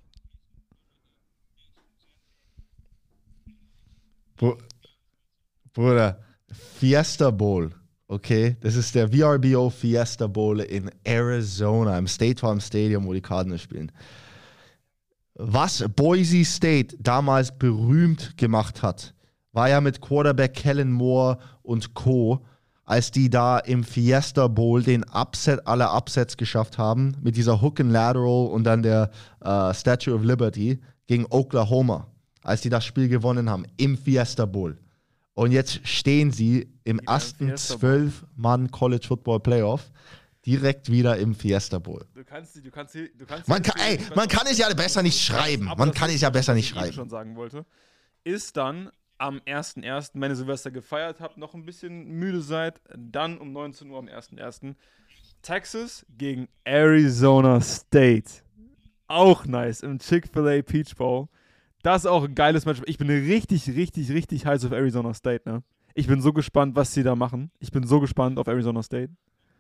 Bruder, Fiesta Bowl, okay? Das ist der VRBO Fiesta Bowl in Arizona, im State Farm Stadium, wo die Cardinals spielen. Was Boise State damals berühmt gemacht hat, war ja mit Quarterback Kellen Moore und Co., als die da im Fiesta Bowl den Upset aller Upsets geschafft haben, mit dieser Hook and Lateral und dann der Statue of Liberty gegen Oklahoma, als die das Spiel gewonnen haben, im Fiesta Bowl. Und jetzt stehen sie im ersten 12-Mann College Football Playoff direkt wieder im Fiesta Bowl. Man kann es ja besser nicht schreiben. Man kann es ja besser nicht schreiben. Was ich schon sagen wollte, ist dann am 1.1., wenn ihr Silvester gefeiert habt, noch ein bisschen müde seid, dann um 19 Uhr am 1.1. Texas gegen Arizona State. Auch nice im Chick-fil-A Peach Bowl. Das ist auch ein geiles Match. Ich bin richtig heiß auf Arizona State, ne? Ich bin so gespannt, was sie da machen. Ich bin so gespannt auf Arizona State.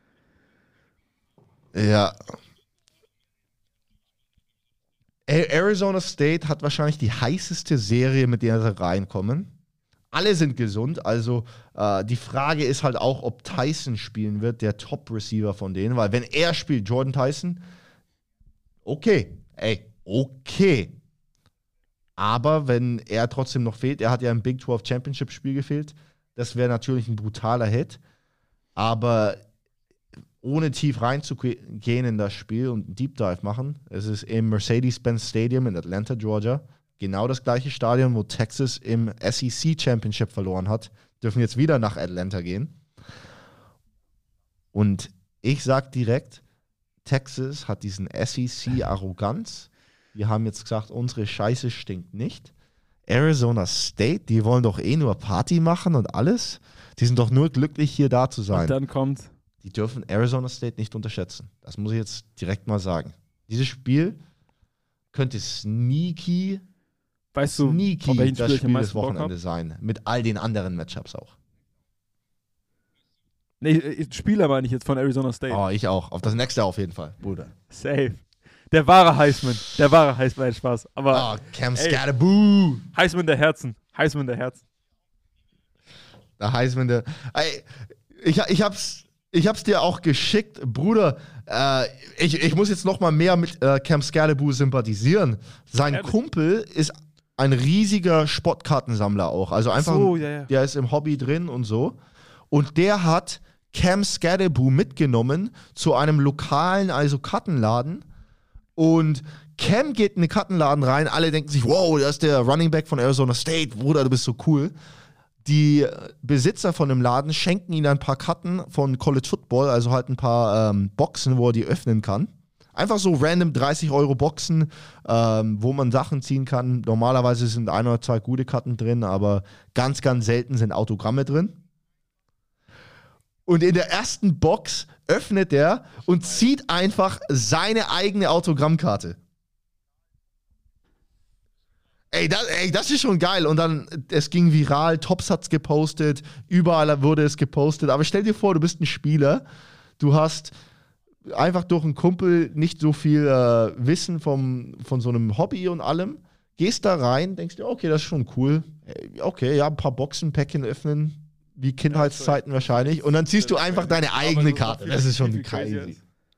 Ja. Arizona State hat wahrscheinlich die heißeste Serie, mit der sie reinkommen. Alle sind gesund, also die Frage ist halt auch, ob Tyson spielen wird, der Top-Receiver von denen, weil wenn er spielt, Jordan Tyson, okay. Aber wenn er trotzdem noch fehlt, er hat ja im Big 12 Championship Spiel gefehlt, das wäre natürlich ein brutaler Hit, aber ohne tief reinzugehen in das Spiel und einen Deep Dive machen. Es ist im Mercedes-Benz Stadium in Atlanta, Georgia. Genau das gleiche Stadion, wo Texas im SEC Championship verloren hat. Dürfen jetzt wieder nach Atlanta gehen. Und ich sag direkt, Texas hat diesen SEC-Arroganz. Wir haben jetzt gesagt, unsere Scheiße stinkt nicht. Arizona State, die wollen doch eh nur Party machen und alles. Die sind doch nur glücklich, hier da zu sein. Und dann kommt... Die dürfen Arizona State nicht unterschätzen. Das muss ich jetzt direkt mal sagen. Dieses Spiel könnte sneaky das Spiel des Wochenendes sein. Mit all den anderen Matchups auch. Nee, Spieler meine ich jetzt von Arizona State. Oh, ich auch. Auf das nächste auf jeden Fall, Bruder. Safe. Der wahre Heisman. Spaß. Aber, Cam Scatterboo. Heisman der Herzen. Der Heisman der... Ey, ich hab's dir auch geschickt, Bruder. Ich muss jetzt noch mal mehr mit Cam Scatterboo sympathisieren. Sein Kumpel ist ein riesiger Sportkartensammler auch. Also einfach, der ist im Hobby drin und so. Und der hat Cam Scatterboo mitgenommen zu einem lokalen, also Kartenladen. Und Cam geht in den Kartenladen rein. Alle denken sich, wow, das ist der Running Back von Arizona State. Bruder, du bist so cool. Die Besitzer von dem Laden schenken ihm ein paar Karten von College Football, also halt ein paar Boxen, wo er die öffnen kann. Einfach so random 30 € Boxen, wo man Sachen ziehen kann. Normalerweise sind 1 oder 2 gute Karten drin, aber ganz, ganz selten sind Autogramme drin. Und in der ersten Box öffnet er und zieht einfach seine eigene Autogrammkarte. Das ist schon geil. Und dann, es ging viral, Tops hat's gepostet, überall wurde es gepostet. Aber stell dir vor, du bist ein Spieler, du hast einfach durch einen Kumpel nicht so viel Wissen von so einem Hobby und allem. Gehst da rein, denkst dir, okay, das ist schon cool. Okay, ja, ein paar Boxenpäckchen öffnen, wie Kindheitszeiten wahrscheinlich. Und dann ziehst du einfach deine eigene Karte. Das ist schon crazy.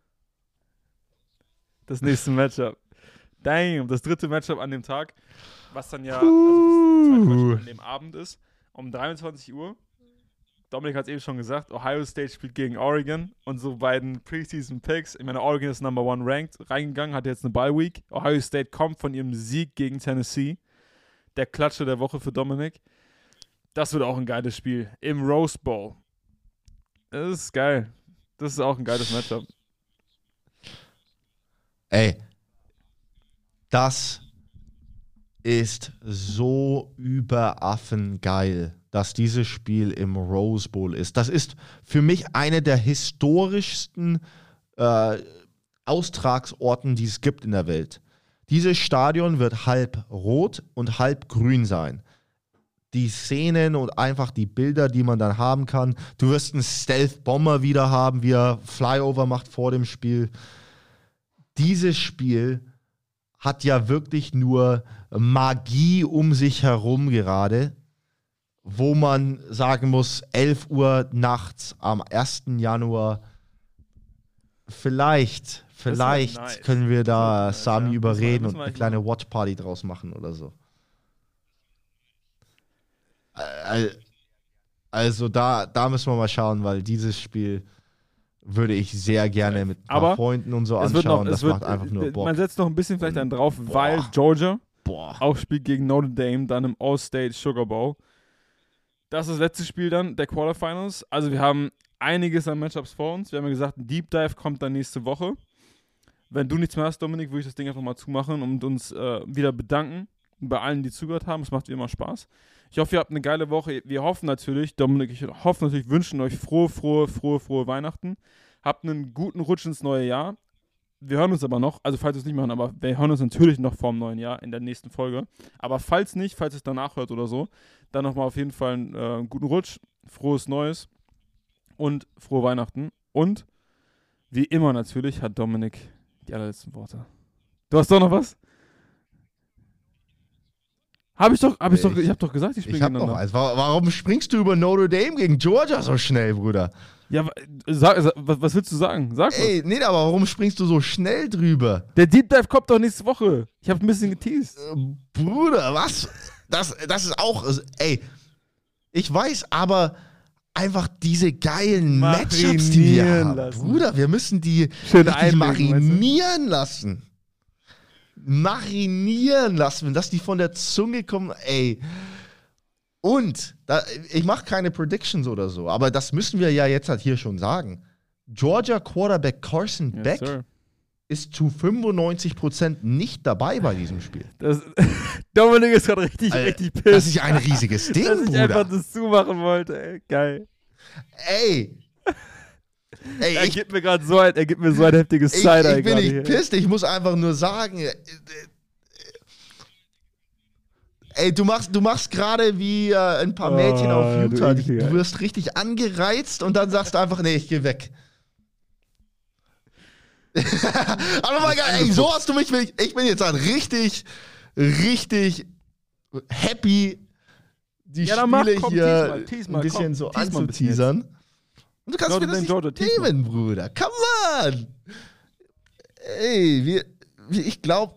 Das nächste Matchup. Damn, das dritte Matchup an dem Tag, was dann ja also das zweite Matchup an dem Abend ist, um 23 Uhr. Dominik hat es eben schon gesagt, Ohio State spielt gegen Oregon und so beiden Preseason Picks. Ich meine, Oregon ist Number 1 ranked, reingegangen, hat jetzt eine Bye Week. Ohio State kommt von ihrem Sieg gegen Tennessee. Der Klatsche der Woche für Dominik. Das wird auch ein geiles Spiel. Im Rose Bowl. Das ist geil. Das ist auch ein geiles Matchup. Ey, das ist so überaffengeil, dass dieses Spiel im Rose Bowl ist. Das ist für mich eine der historischsten Austragsorten, die es gibt in der Welt. Dieses Stadion wird halb rot und halb grün sein. Die Szenen und einfach die Bilder, die man dann haben kann. Du wirst einen Stealth-Bomber wieder haben, wie er Flyover macht vor dem Spiel. Dieses Spiel hat ja wirklich nur Magie um sich herum gerade, wo man sagen muss, 11 Uhr nachts am 1. Januar, vielleicht nice. Können wir da Sami überreden und eine kleine Watch-Party draus machen oder so. Also da müssen wir mal schauen, weil dieses Spiel würde ich sehr gerne mit ein paar Freunden und so anschauen. Das macht einfach nur Bock. Man setzt noch ein bisschen vielleicht dann drauf, weil Georgia auch spielt gegen Notre Dame, dann im All-State Sugar Bowl. Das ist das letzte Spiel dann der Quarterfinals. Also wir haben einiges an Matchups vor uns. Wir haben ja gesagt, ein Deep Dive kommt dann nächste Woche. Wenn du nichts mehr hast, Dominik, würde ich das Ding einfach mal zumachen und uns wieder bedanken bei allen, die zugehört haben. Es macht wie immer Spaß. Ich hoffe, ihr habt eine geile Woche. Wir hoffen natürlich, Dominik, wünschen euch frohe Weihnachten. Habt einen guten Rutsch ins neue Jahr. Wir hören uns aber noch, also falls wir es nicht machen, aber wir hören uns natürlich noch vor dem neuen Jahr in der nächsten Folge. Aber falls nicht, falls es danach hört oder so, dann nochmal auf jeden Fall einen guten Rutsch, frohes Neues und frohe Weihnachten. Und wie immer natürlich hat Dominik die allerletzten Worte. Du hast doch noch was? Ich hab doch gesagt, ich spiele gegeneinander. Also, warum springst du über Notre Dame gegen Georgia so schnell, Bruder? Ja, was willst du sagen? Sag was. Nee, aber warum springst du so schnell drüber? Der Deep Dive kommt doch nächste Woche. Ich hab ein bisschen geteased. Bruder, was? Das ist auch, ich weiß, aber einfach diese geilen Matchups, die wir haben. Bruder, wir müssen die marinieren lassen. Dass die von der Zunge kommen, Und, ich mache keine Predictions oder so, aber das müssen wir ja jetzt halt hier schon sagen. Georgia Quarterback Carson Beck ist zu 95% nicht dabei bei diesem Spiel. Dominik ist gerade richtig pissed. Das ist ein riesiges Ding, dass ich Bruder. einfach das zumachen wollte, Geil. Er gibt mir so ein heftiges Side-Eye. Ich bin nicht pissed, ich muss einfach nur sagen, du machst gerade wie ein paar Mädchen auf Utah. Du wirst richtig angereizt und dann sagst du einfach, nee, ich geh weg. Aber mal geil, so hast du mich, ich bin jetzt halt richtig happy, die Spiele hier ein bisschen so anzuteasern. Und du kannst mir das nicht nehmen, Bruder. Come on! Ich glaube,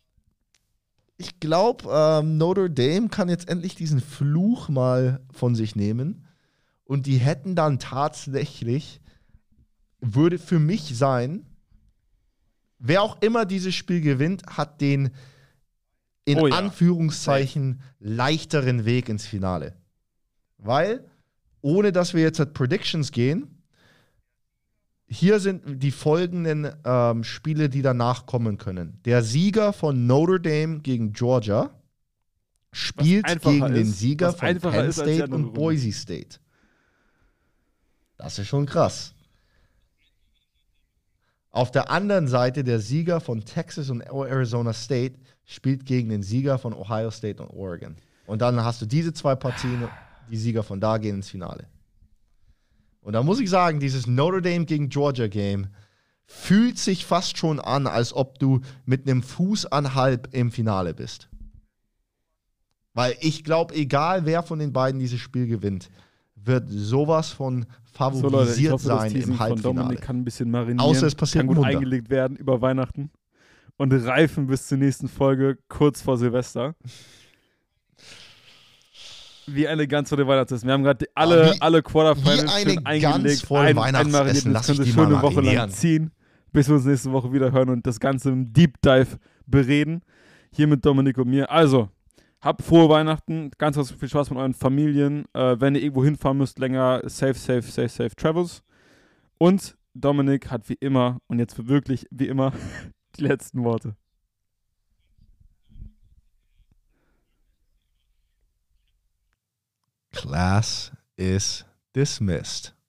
Notre Dame kann jetzt endlich diesen Fluch mal von sich nehmen. Und die hätten dann tatsächlich, würde für mich sein, wer auch immer dieses Spiel gewinnt, hat den in Anführungszeichen leichteren Weg ins Finale. Weil, ohne dass wir jetzt at Predictions gehen, hier sind die folgenden Spiele, die danach kommen können. Der Sieger von Notre Dame gegen Georgia spielt gegen den Sieger von Penn State und Boise State. Das ist schon krass. Auf der anderen Seite der Sieger von Texas und Arizona State spielt gegen den Sieger von Ohio State und Oregon. Und dann hast du diese zwei Partien, die Sieger von da gehen ins Finale. Und da muss ich sagen, dieses Notre Dame gegen Georgia Game fühlt sich fast schon an, als ob du mit einem Fußanhalb im Finale bist. Weil ich glaube, egal wer von den beiden dieses Spiel gewinnt, wird sowas von favorisiert sein im Halbfinale. Dominik kann ein bisschen marinieren, außer es passiert kann gut eingelegt werden über Weihnachten und reifen bis zur nächsten Folge kurz vor Silvester. Wie eine ganz volle Weihnachtsessen. Wir haben gerade alle Quarterfinals schön eingelegt. Ein Weihnachtsessen, das könnte schon eine Woche lang ziehen, bis wir uns nächste Woche wieder hören und das Ganze im Deep Dive bereden. Hier mit Dominik und mir. Also, habt frohe Weihnachten, ganz viel Spaß mit euren Familien. Wenn ihr irgendwo hinfahren müsst, länger, safe travels. Und Dominik hat wie immer, und jetzt wirklich wie immer, die letzten Worte. Class is dismissed.